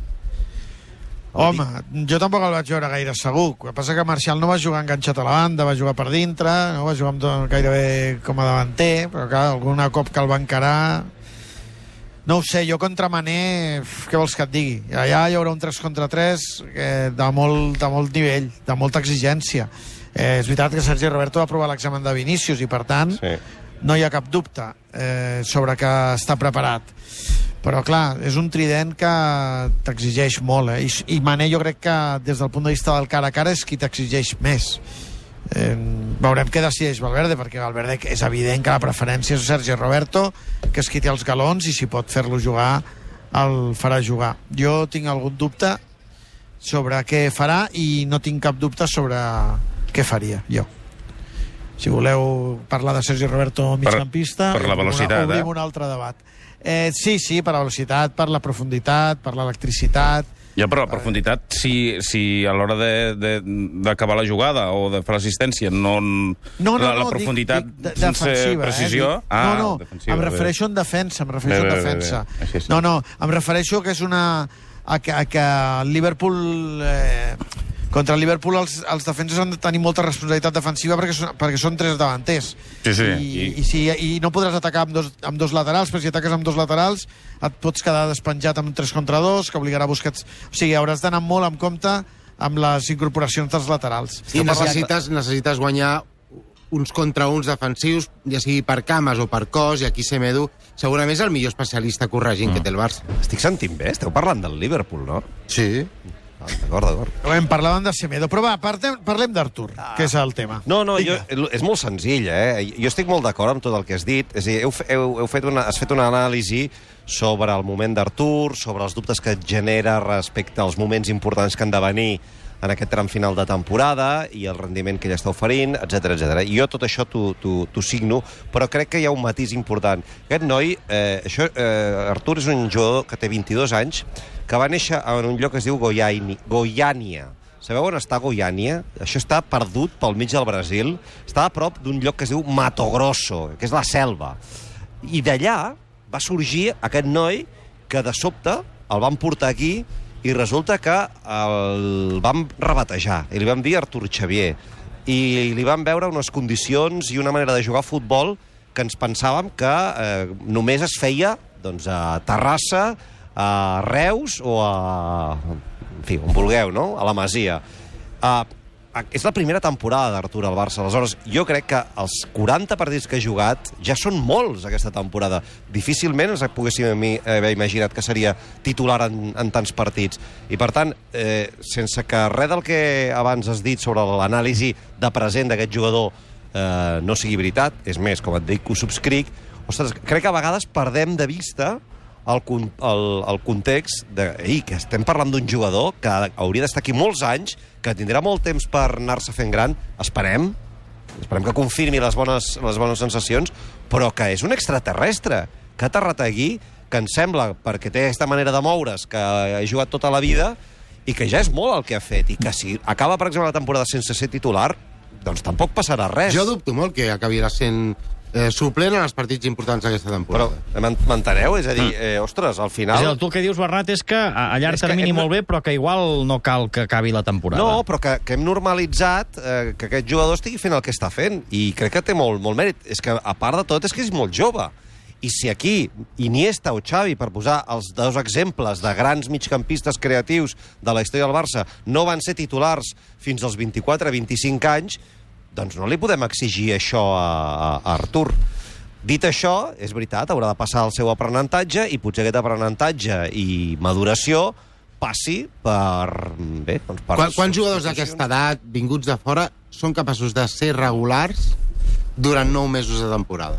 Home, jo tampoc el vaig veure gaire segur. El que passa que Marcial no va jugar enganxat a la banda, va jugar per dintre, no va jugar amb tot, gairebé com a davanter, però clar, alguna cop que el va encarar... No ho sé, jo contra Mané, què vols que et digui? Allà hi haurà un tres contra tres eh, de, molt, de molt nivell, de molta exigència. Eh, és veritat que Sergi Roberto va aprovar l'examen de Vinícius i, per tant, sí. no hi ha cap dubte eh, sobre que està preparat. Però, clar, és un trident que t'exigeix molt, eh? I, I Mané jo crec que, des del punt de vista del cara a cara, és qui t'exigeix més. Eh, veurem què decideix Valverde, perquè Valverde és evident que la preferència és Sergi Roberto, que és qui té els galons, i si pot fer-lo jugar el farà jugar. Jo tinc algun dubte sobre què farà i no tinc cap dubte sobre què faria jo. Si voleu parlar de Sergi Roberto migcampista, per, per la velocitat, obrim eh? un altre debat. Eh, sí, sí, per la velocitat, per la profunditat, per l'electricitat. Ja, però la profunditat, si, si a l'hora d'acabar la jugada o de fer l'assistència no, no, no, la, la no, profunditat dic, dic sense precisió... Eh? Dic, ah, no, no, defensiva, em refereixo en defensa, em refereixo bé, en defensa. bé, bé, bé. Sí, sí. No, no, em refereixo que és una... a que, a que el Liverpool... Eh, contra el Liverpool els, els defenses han de tenir molta responsabilitat defensiva perquè són, perquè són tres davanters. Sí, sí. I, I... I, si, i no podràs atacar amb dos, amb dos laterals, perquè si ataques amb dos laterals et pots quedar despenjat amb un tres contra dos, que obligarà Busquets... O sigui, hauràs d'anar molt amb compte amb les incorporacions dels laterals. I necessites, necessites guanyar uns contra uns defensius, ja sigui per cames o per cos, i aquí Semedo segurament és el millor especialista corregint mm. que té el Barça. Estic sentint bé? Esteu parlant del Liverpool, no? Sí. D'acord, d'acord. Hem parlat de Semedo, però va, parlem, parlem d'Artur, ah. que és el tema. No, no, jo, és molt senzill, eh? Jo estic molt d'acord amb tot el que has dit. És a dir, heu, heu, heu fet una, has fet una anàlisi sobre el moment d'Artur, sobre els dubtes que et genera respecte als moments importants que han de venir en aquest tram final de temporada i el rendiment que ell està oferint, etcètera, etcètera. I jo tot això t'ho signo, però crec que hi ha un matís important. Aquest noi, eh, això, eh, Artur és un jugador que té vint-i-dos anys, que va néixer en un lloc que es diu Goiânia. Goiânia. Sabeu on està Goiânia? Això està perdut pel mig del Brasil. Està a prop d'un lloc que es diu Mato Grosso, que és la selva. I d'allà va sorgir aquest noi que de sobte el van portar aquí i resulta que el vam rebatejar i li vam dir Artur Xavier i li vam veure unes condicions i una manera de jugar a futbol que ens pensàvem que eh, només es feia doncs, a Terrassa, a Reus o a... en fi, on vulgueu, no? A la Masia. Uh, és la primera temporada d'Artur al Barça. Aleshores, jo crec que els quaranta partits que ha jugat ja són molts aquesta temporada. Difícilment ens poguéssim haver imaginat que seria titular en, en tants partits. I, per tant, eh, sense que res del que abans has dit sobre l'anàlisi de present d'aquest jugador eh, no sigui veritat, és més, com et dic, ho subscric, ostres, crec que a vegades perdem de vista el, el, el context de ei, que estem parlant d'un jugador que hauria d'estar aquí molts anys, que tindrà molt temps per anar-se fent gran, esperem, esperem que confirmi les bones, les bones sensacions, però que és un extraterrestre, que ha aterrat aquí, que em sembla, perquè té aquesta manera de moure's, que ha jugat tota la vida, i que ja és molt el que ha fet, i que si acaba, per exemple, la temporada sense ser titular, doncs tampoc passarà res. Jo dubto molt que acabarà sent eh, suplent en els partits importants d'aquesta temporada. Però m'enteneu? És a dir, eh, ostres, al final... És a dir, tu el que dius, Bernat, és que a, a llarg termini hem... molt bé, però que igual no cal que acabi la temporada. No, però que, que hem normalitzat eh, que aquest jugador estigui fent el que està fent, i crec que té molt, molt mèrit. És que, a part de tot, és que és molt jove. I si aquí Iniesta o Xavi, per posar els dos exemples de grans migcampistes creatius de la història del Barça, no van ser titulars fins als vint-i-quatre vint-i-cinc anys, doncs no li podem exigir això a, a, a Artur. Dit això, és veritat, haurà de passar el seu aprenentatge i potser aquest aprenentatge i maduració passi per... Bé, doncs per... Quan, quants jugadors d'aquesta edat, vinguts de fora, són capaços de ser regulars durant nou mesos de temporada?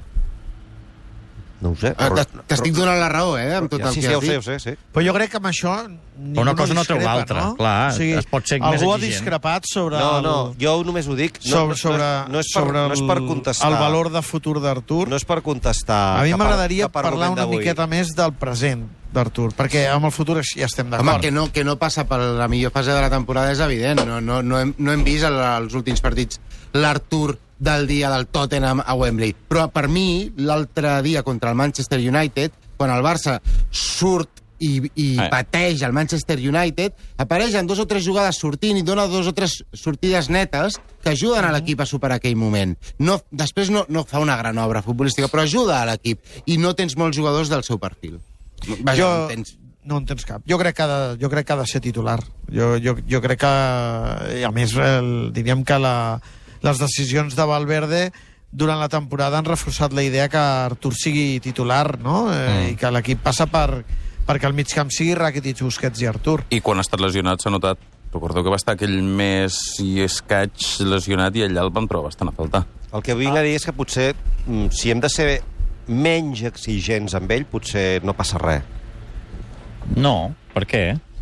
No ho sé. Però... T'estic donant la raó, eh, amb tot ja, el sí, que sí, has dit. Sí, sí, sí. Però jo crec que amb això ningú una cosa no no treu discrepa, l'altra, no? clar, o sigui, es pot ser més algú ha exigent. discrepat sobre... No, no, el... jo només ho dic... No, sobre, sobre, no, és per, sobre no és per contestar... el valor de futur d'Artur. No és per contestar... A mi m'agradaria parlar una miqueta més del present d'Artur, perquè amb el futur ja estem d'acord. Home, que no, que no passa per la millor fase de la temporada és evident. No, no, no, hem, no hem vist als últims partits l'Artur del dia del Tottenham a Wembley. Però per mi, l'altre dia contra el Manchester United, quan el Barça surt i, i eh. pateix el Manchester United, apareixen dos o tres jugades sortint i dona dos o tres sortides netes que ajuden a l'equip a superar aquell moment. No, després no, no fa una gran obra futbolística, però ajuda a l'equip i no tens molts jugadors del seu perfil. Vaja, jo, no en tens. No en tens cap. Jo crec que ha de, jo crec que ha de ser titular. Jo, jo, jo crec que, i a més, el, diríem que la, les decisions de Valverde durant la temporada han reforçat la idea que Artur sigui titular, no? Eh, mm. I que l'equip passa per, perquè el migcamp sigui Rakitic, Busquets i Artur. I quan ha estat lesionat s'ha notat. Recordeu que va estar aquell mes i escaig lesionat i allà el van trobar bastant a faltar. El que vinc a dir és que potser, si hem de ser menys exigents amb ell, potser no passa res. No, per què?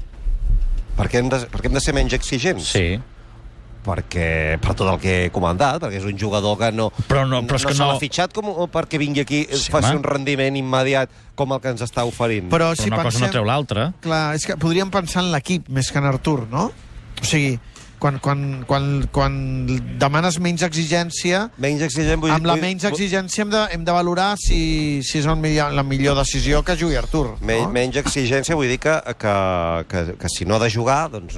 Perquè hem de, perquè hem de ser menys exigents? Sí. Perquè, per tot el que he comentat, perquè és un jugador que no, però no, però no, que se l'ha no... fitxat com, perquè vingui aquí i sí, faci home. un rendiment immediat com el que ens està oferint. Però, però si una pensem, cosa no treu l'altra. Clar, és que podríem pensar en l'equip més que en Artur, no? O sigui, quan, quan, quan, quan demanes menys exigència, menys exigent, vull, amb la vull, menys exigència hem de, hem de valorar si, si és el millor, la millor decisió que jugui Artur. Men, no? Menys exigència vull dir que, que, que, que si no ha de jugar, doncs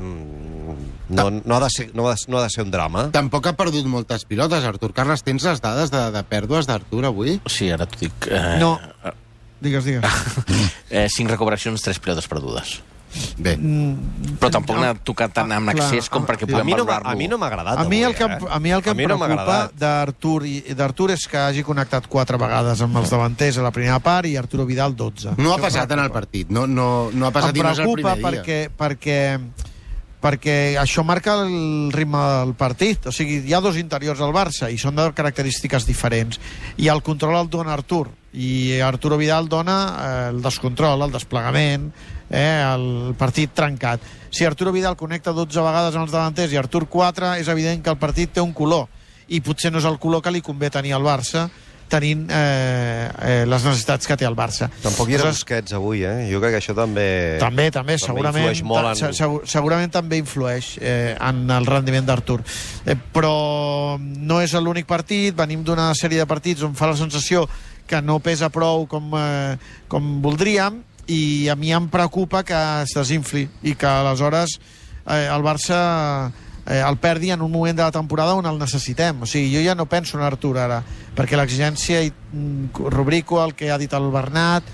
no, no, ha de ser, no, ha de, no ha de ser un drama. Tampoc ha perdut moltes pilotes, Artur. Carles, tens les dades de, de pèrdues d'Artur avui? Sí, ara t'ho dic. Eh... No. Digues, digues. eh, cinc recuperacions, tres pilotes perdudes. Bé. Mm, però tampoc n'ha tocat tant amb accés com perquè puguem valorar-lo. A mi no m'ha agradat. A mi el que, avui, eh? a mi el que a em mi no preocupa d'Artur i d'Artur és que hagi connectat quatre vegades amb els davanters a la primera part i Arturo Vidal dotze. No ha passat en el partit, no, no, no ha passat i no és el primer dia. Perquè, perquè, perquè això marca el ritme del partit. O sigui, hi ha dos interiors al Barça i són de característiques diferents. I el control el dona Artur i Arturo Vidal dona eh, el descontrol, el desplegament, eh, el partit trencat. Si Arturo Vidal connecta dotze vegades amb els davanters i Artur quatre, és evident que el partit té un color i potser no és el color que li convé tenir al Barça tenint eh, eh, les necessitats que té el Barça. Tampoc hi era Busquets avui, eh? Jo crec que això també... També, també, segurament, influeix molt en... segur, segurament també influeix eh, en el rendiment d'Artur. Eh, però no és l'únic partit, venim d'una sèrie de partits on fa la sensació que no pesa prou com, eh, com voldríem, i a mi em preocupa que es desinfli i que aleshores eh, el Barça eh, el perdi en un moment de la temporada on el necessitem. O sigui, jo ja no penso en Artur ara, perquè l'exigència, i rubrico el que ha dit el Bernat,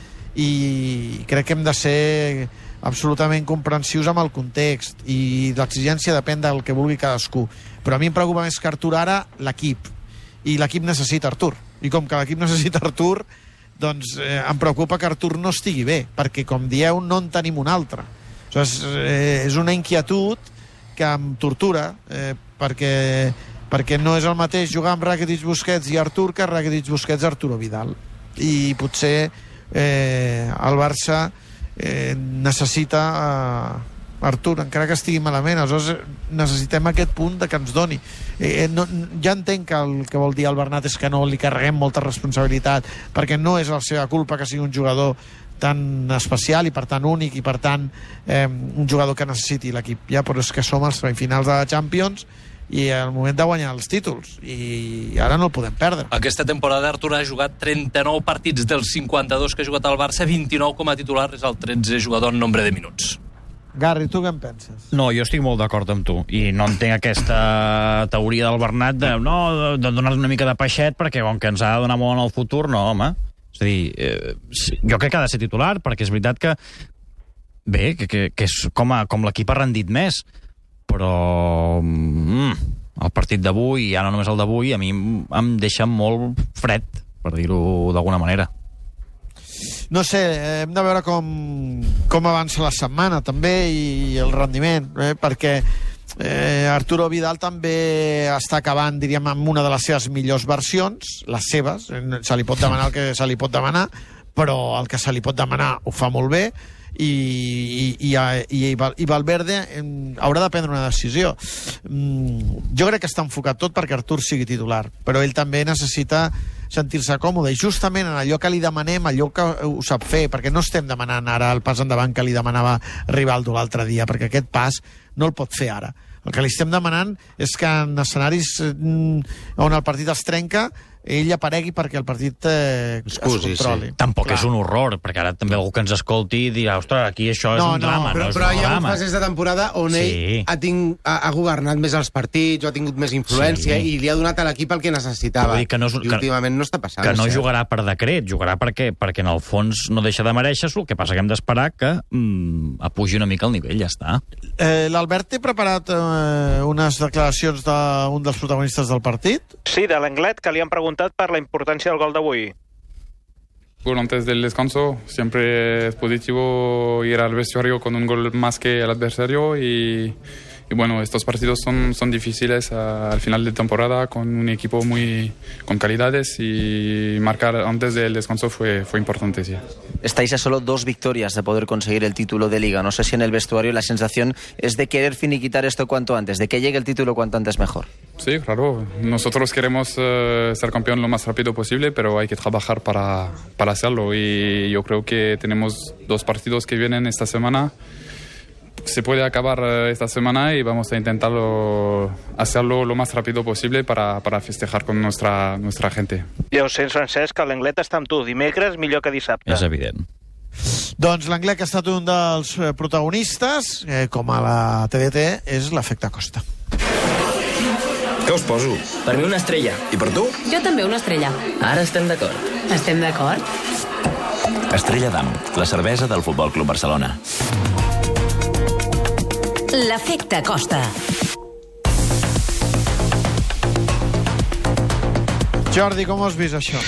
i crec que hem de ser absolutament comprensius amb el context, i l'exigència depèn del que vulgui cadascú. Però a mi em preocupa més que Artur ara l'equip, i l'equip necessita Artur. I com que l'equip necessita Artur, doncs eh, em preocupa que Artur no estigui bé, perquè, com dieu, no en tenim un altre. O sigui, és, eh, és una inquietud que em tortura, eh, perquè, perquè no és el mateix jugar amb Rakitic, Busquets i Artur que Rakitic, Busquets, Arturo Vidal. I potser eh, el Barça eh, necessita eh, Artur, encara que estigui malament. Aleshores necessitem aquest punt de que ens doni. Eh, no, ja entenc que el que vol dir el Bernat és que no li carreguem molta responsabilitat, perquè no és la seva culpa que sigui un jugador tan especial i per tant únic i per tant eh, un jugador que necessiti l'equip. Ja, però és que som als semifinals de la Champions i el moment de guanyar els títols, i ara no el podem perdre. Aquesta temporada Artur ha jugat trenta-nou partits dels cinquanta-dos que ha jugat al Barça, vint-i-nou com a titular, és el tretzè jugador en nombre de minuts. Garri, tu què en penses? No, jo estic molt d'acord amb tu, i no entenc aquesta teoria del Bernat de, no, de, de donar una mica de peixet perquè com que ens ha de donar molt en el futur, no, home. És a dir, eh, jo crec que ha de ser titular, perquè és veritat que bé, que, que, que és com, a, com l'equip ha rendit més, però mm, el partit d'avui, i ara només el d'avui, a mi em deixa molt fred, per dir-ho d'alguna manera. No sé, hem de veure com, com avança la setmana també, i el rendiment, eh? perquè eh, Arturo Vidal també està acabant, diríem, amb una de les seves millors versions, les seves, se li pot demanar el que se li pot demanar, però el que se li pot demanar ho fa molt bé, i, i, i, i, i Valverde haurà de prendre una decisió. Jo crec que està enfocat tot perquè Artur sigui titular, però ell també necessita sentir-se còmode, i justament en allò que li demanem, allò que ho sap fer, perquè no estem demanant ara el pas endavant que li demanava Rivaldo l'altre dia, perquè aquest pas no el pot fer ara. El que li estem demanant és que en escenaris on el partit es trenca ell aparegui perquè el partit eh, es controli. Sí. Tampoc Clar. és un horror, perquè ara també algú que ens escolti dirà, ostres, aquí això és No, un no, drama. Però, no és però un hi ha drama. fases de temporada on Sí. ell ha, ting, ha, ha governat més els partits, o ha tingut més influència, Sí. i li ha donat a l'equip el que necessitava. Vull dir que no és- I que- últimament no està passant. Que no és cert. jugarà per decret, jugarà perquè, perquè en el fons no deixa de mereixer-s'ho, el que passa que hem d'esperar que mm, apugi una mica el nivell, ja està. Eh, L'Albert té preparat eh, unes declaracions d'un dels protagonistes del partit? Sí, de l'Anglet, que li han preguntat per la importància del gol d'avui. Bueno, antes del descanso siempre es positivo ir al vestuario con un gol más que el adversario y, y bueno, estos partidos son, son difíciles uh, al final de temporada con un equipo muy con calidades y marcar antes del descanso fue, fue importante, sí. Estáis a solo dos victorias de poder conseguir el título de Liga. No sé si en el vestuario la sensación es de querer finiquitar esto cuanto antes, de que llegue el título cuanto antes mejor. Sí, claro. Nosotros queremos uh, ser campeón lo más rápido posible, pero hay que trabajar para, para hacerlo. Y yo creo que tenemos dos partidos que vienen esta semana. Se puede acabar uh, esta semana y vamos a intentarlo hacerlo lo más rápido posible para, para festejar con nuestra, nuestra gente. Ja ho sents, Francesc, que l'Anglet està amb tu. Dimecres millor que dissabte. És evident. Doncs l'Anglet, que ha estat un dels eh, protagonistes, eh, com a la T D T, és l'efecte Costa. Què us poso? Per mi una estrella. I per tu? Jo també una estrella. Ara estem d'acord. Estem d'acord? Estrella d'Am, la cervesa del Futbol Club Barcelona. L'efecte Costa. Jordi, com ho has vist, això?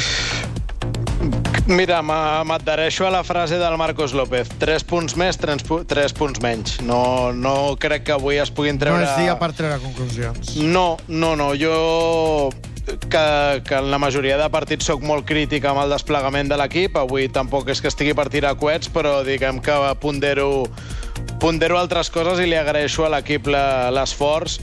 Mira, m'adhereixo a la frase del Marcos López. Tres punts més, tres, tres punts menys. No, no crec que avui es puguin treure... No és dia per treure conclusions. No, no, no. Jo, que, que en la majoria de partits sóc molt crític amb el desplegament de l'equip. Avui tampoc és que estigui per tirar coets, però diguem que pondero, pondero altres coses i li agraeixo a l'equip l'esforç.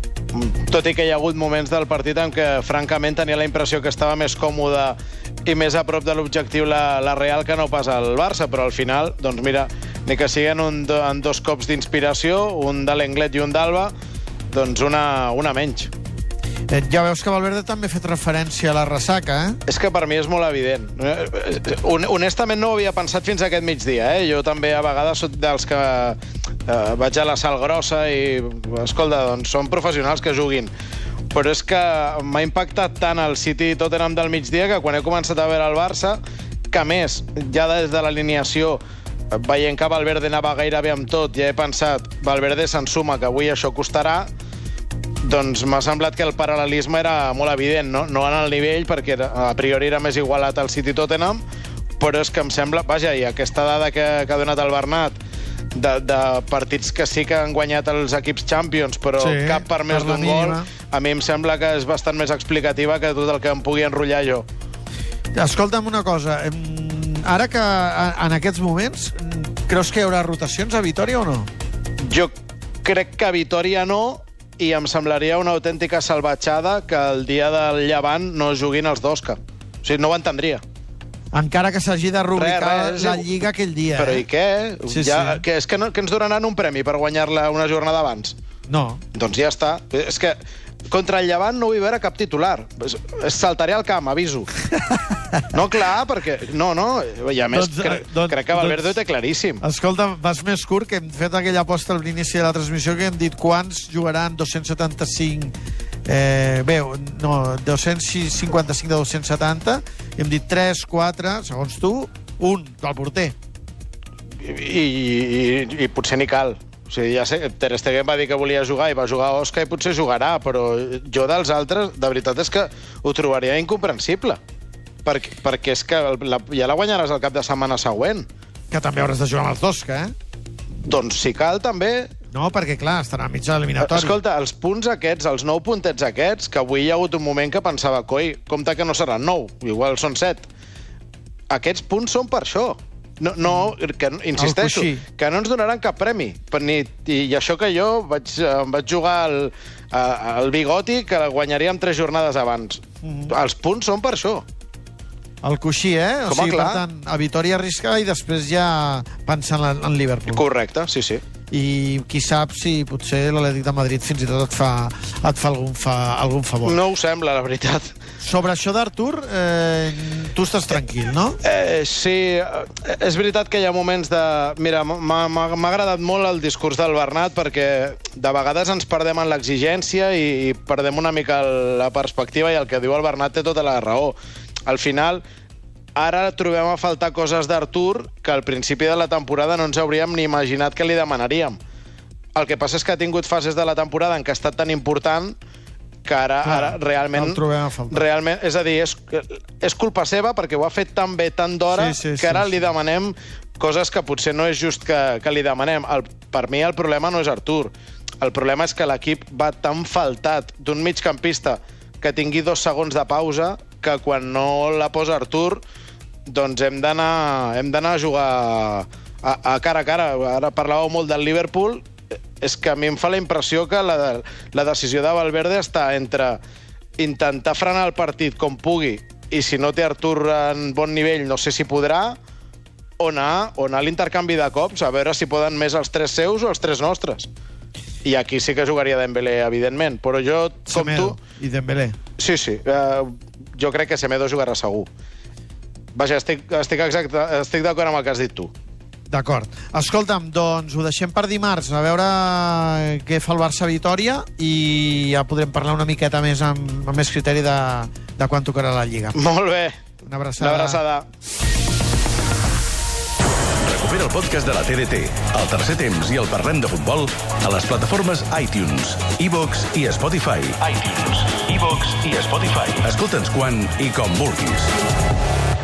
Tot i que hi ha hagut moments del partit en què, francament, tenia la impressió que estava més còmode i més a prop de l'objectiu la, la Real que no pas el Barça, però al final, doncs mira, ni que siguin un, en dos cops d'inspiració, un de l'Englet i un d'Alba, doncs una, una menys. Eh, ja veus que Valverde també ha fet referència a la ressaca, eh? És que per mi és molt evident. Honestament no ho havia pensat fins aquest migdia, eh? Jo també a vegades soc dels que eh, vaig a la sal grossa i, escolta, doncs són professionals que juguin. Però és que m'ha impactat tant el City i Tottenham del migdia que quan he començat a veure el Barça, que més, ja des de l'alineació, veient que Valverde anava gairebé amb tot, ja he pensat, Valverde se'n suma, que avui això costarà, doncs m'ha semblat que el paral·lelisme era molt evident, no? No en el nivell, perquè a priori era més igualat al City-Tottenham, però és que em sembla... Vaja, i aquesta dada que, que ha donat el Bernat, de, de partits que sí que han guanyat els equips Champions, però sí, cap per més d'un gol, a mi em sembla que és bastant més explicativa que tot el que em pugui enrotllar jo. Escolta'm una cosa, ara que en aquests moments, creus que hi haurà rotacions a Vitòria o no? Jo crec que a Vitòria no, i em semblaria una autèntica salvatjada que el dia del Llevant no juguin els d'Osca. O sigui, no ho entendria. Encara que s'hagi de rubricar res, res, la Lliga aquell dia. Però eh? i què? Sí, ja, sí. Que és que, no, que ens donaran un premi per guanyar-la una jornada abans? No. Doncs ja està. És que contra el Llevant no vull veure cap titular. Saltaré al camp, aviso. No, clar, perquè... No, no, i a més doncs, cre doncs, crec que Valverde doncs, ho té claríssim. Escolta, vas més curt, que hem fet aquella aposta a l'inici de la transmissió que hem dit quants jugaran dos-cents setanta-cinc... Eh, bé, no, dos-cents cinquanta-cinc de dos-cents setanta, i hem dit tres, quatre, segons tu, un del porter. I, i, i, i potser ni cal. O sigui, ja sé, Ter Stegen va dir que volia jugar i va jugar a Osca i potser jugarà, però jo dels altres, de veritat és que ho trobaria incomprensible. Perquè, perquè és que la, ja la guanyaràs el cap de setmana següent. Que també hauràs de jugar amb els d'Osca, eh? Doncs si cal, també... No, perquè, clar, estarà a mitjà eliminatori. Escolta, els punts aquests, els nou puntets aquests, que avui hi ha hagut un moment que pensava, coi, compte que no seran nou, igual són set. Aquests punts són per això. No, no que, insisteixo, que no ens donaran cap premi. Ni, i, I això que jo vaig, em vaig jugar al, al Bigoti, que guanyaria amb tres jornades abans. Mm-hmm. Els punts són per això. El coixí, eh? O Com a sigui, clar. per tant, a Vitòria arriscar i després ja pensar en, en Liverpool. Correcte, sí, sí. i qui sap si potser l'Atlètic de Madrid fins i tot et fa, et fa, algun, fa algun favor. No ho sembla, la veritat. Sobre això d'Artur, eh, tu estàs tranquil, no? Eh, sí, és veritat que hi ha moments de... Mira, m'ha agradat molt el discurs del Bernat perquè de vegades ens perdem en l'exigència i, i perdem una mica la perspectiva, i el que diu el Bernat té tota la raó. Al final, ara trobem a faltar coses d'Artur que al principi de la temporada no ens hauríem ni imaginat que li demanaríem. El que passa és que ha tingut fases de la temporada en què ha estat tan important que ara, Clar, ara realment... el trobem a faltar. Realment, és a dir, és, és culpa seva perquè ho ha fet tan bé, tan d'hora, sí, sí, que ara sí, li demanem coses que potser no és just que, que li demanem. El, per mi el problema no és Artur. El problema és que l'equip va tan faltat d'un migcampista que tingui dos segons de pausa que quan no la posa Artur doncs hem d'anar hem d'anar a jugar a, a cara a cara. Ara parlàveu molt del Liverpool. És que a mi em fa la impressió que la, la decisió de Valverde està entre intentar frenar el partit com pugui i si no té Artur en bon nivell no sé si podrà, o anar, o anar a l'intercanvi de cops a veure si poden més els tres seus o els tres nostres. I aquí sí que jugaria Dembélé, evidentment, però jo, com Semedo tu... i Dembélé. Sí, sí, uh, jo crec que Semedo jugarà segur. Vaja, estic, estic, exacte, estic d'acord amb el que has dit tu. D'acord. Escolta'm, doncs ho deixem per dimarts, a veure què fa el Barça-Vitòria i ja podrem parlar una miqueta més amb, amb més criteri de, de quan tocarà la Lliga. Molt bé. Una abraçada. Una abraçada. Recupera el podcast de la T D T, el tercer temps i el Parlem de Futbol a les plataformes iTunes, iVoox i Spotify. iTunes, iVoox i Spotify. Escolta'ns quan i com vulguis.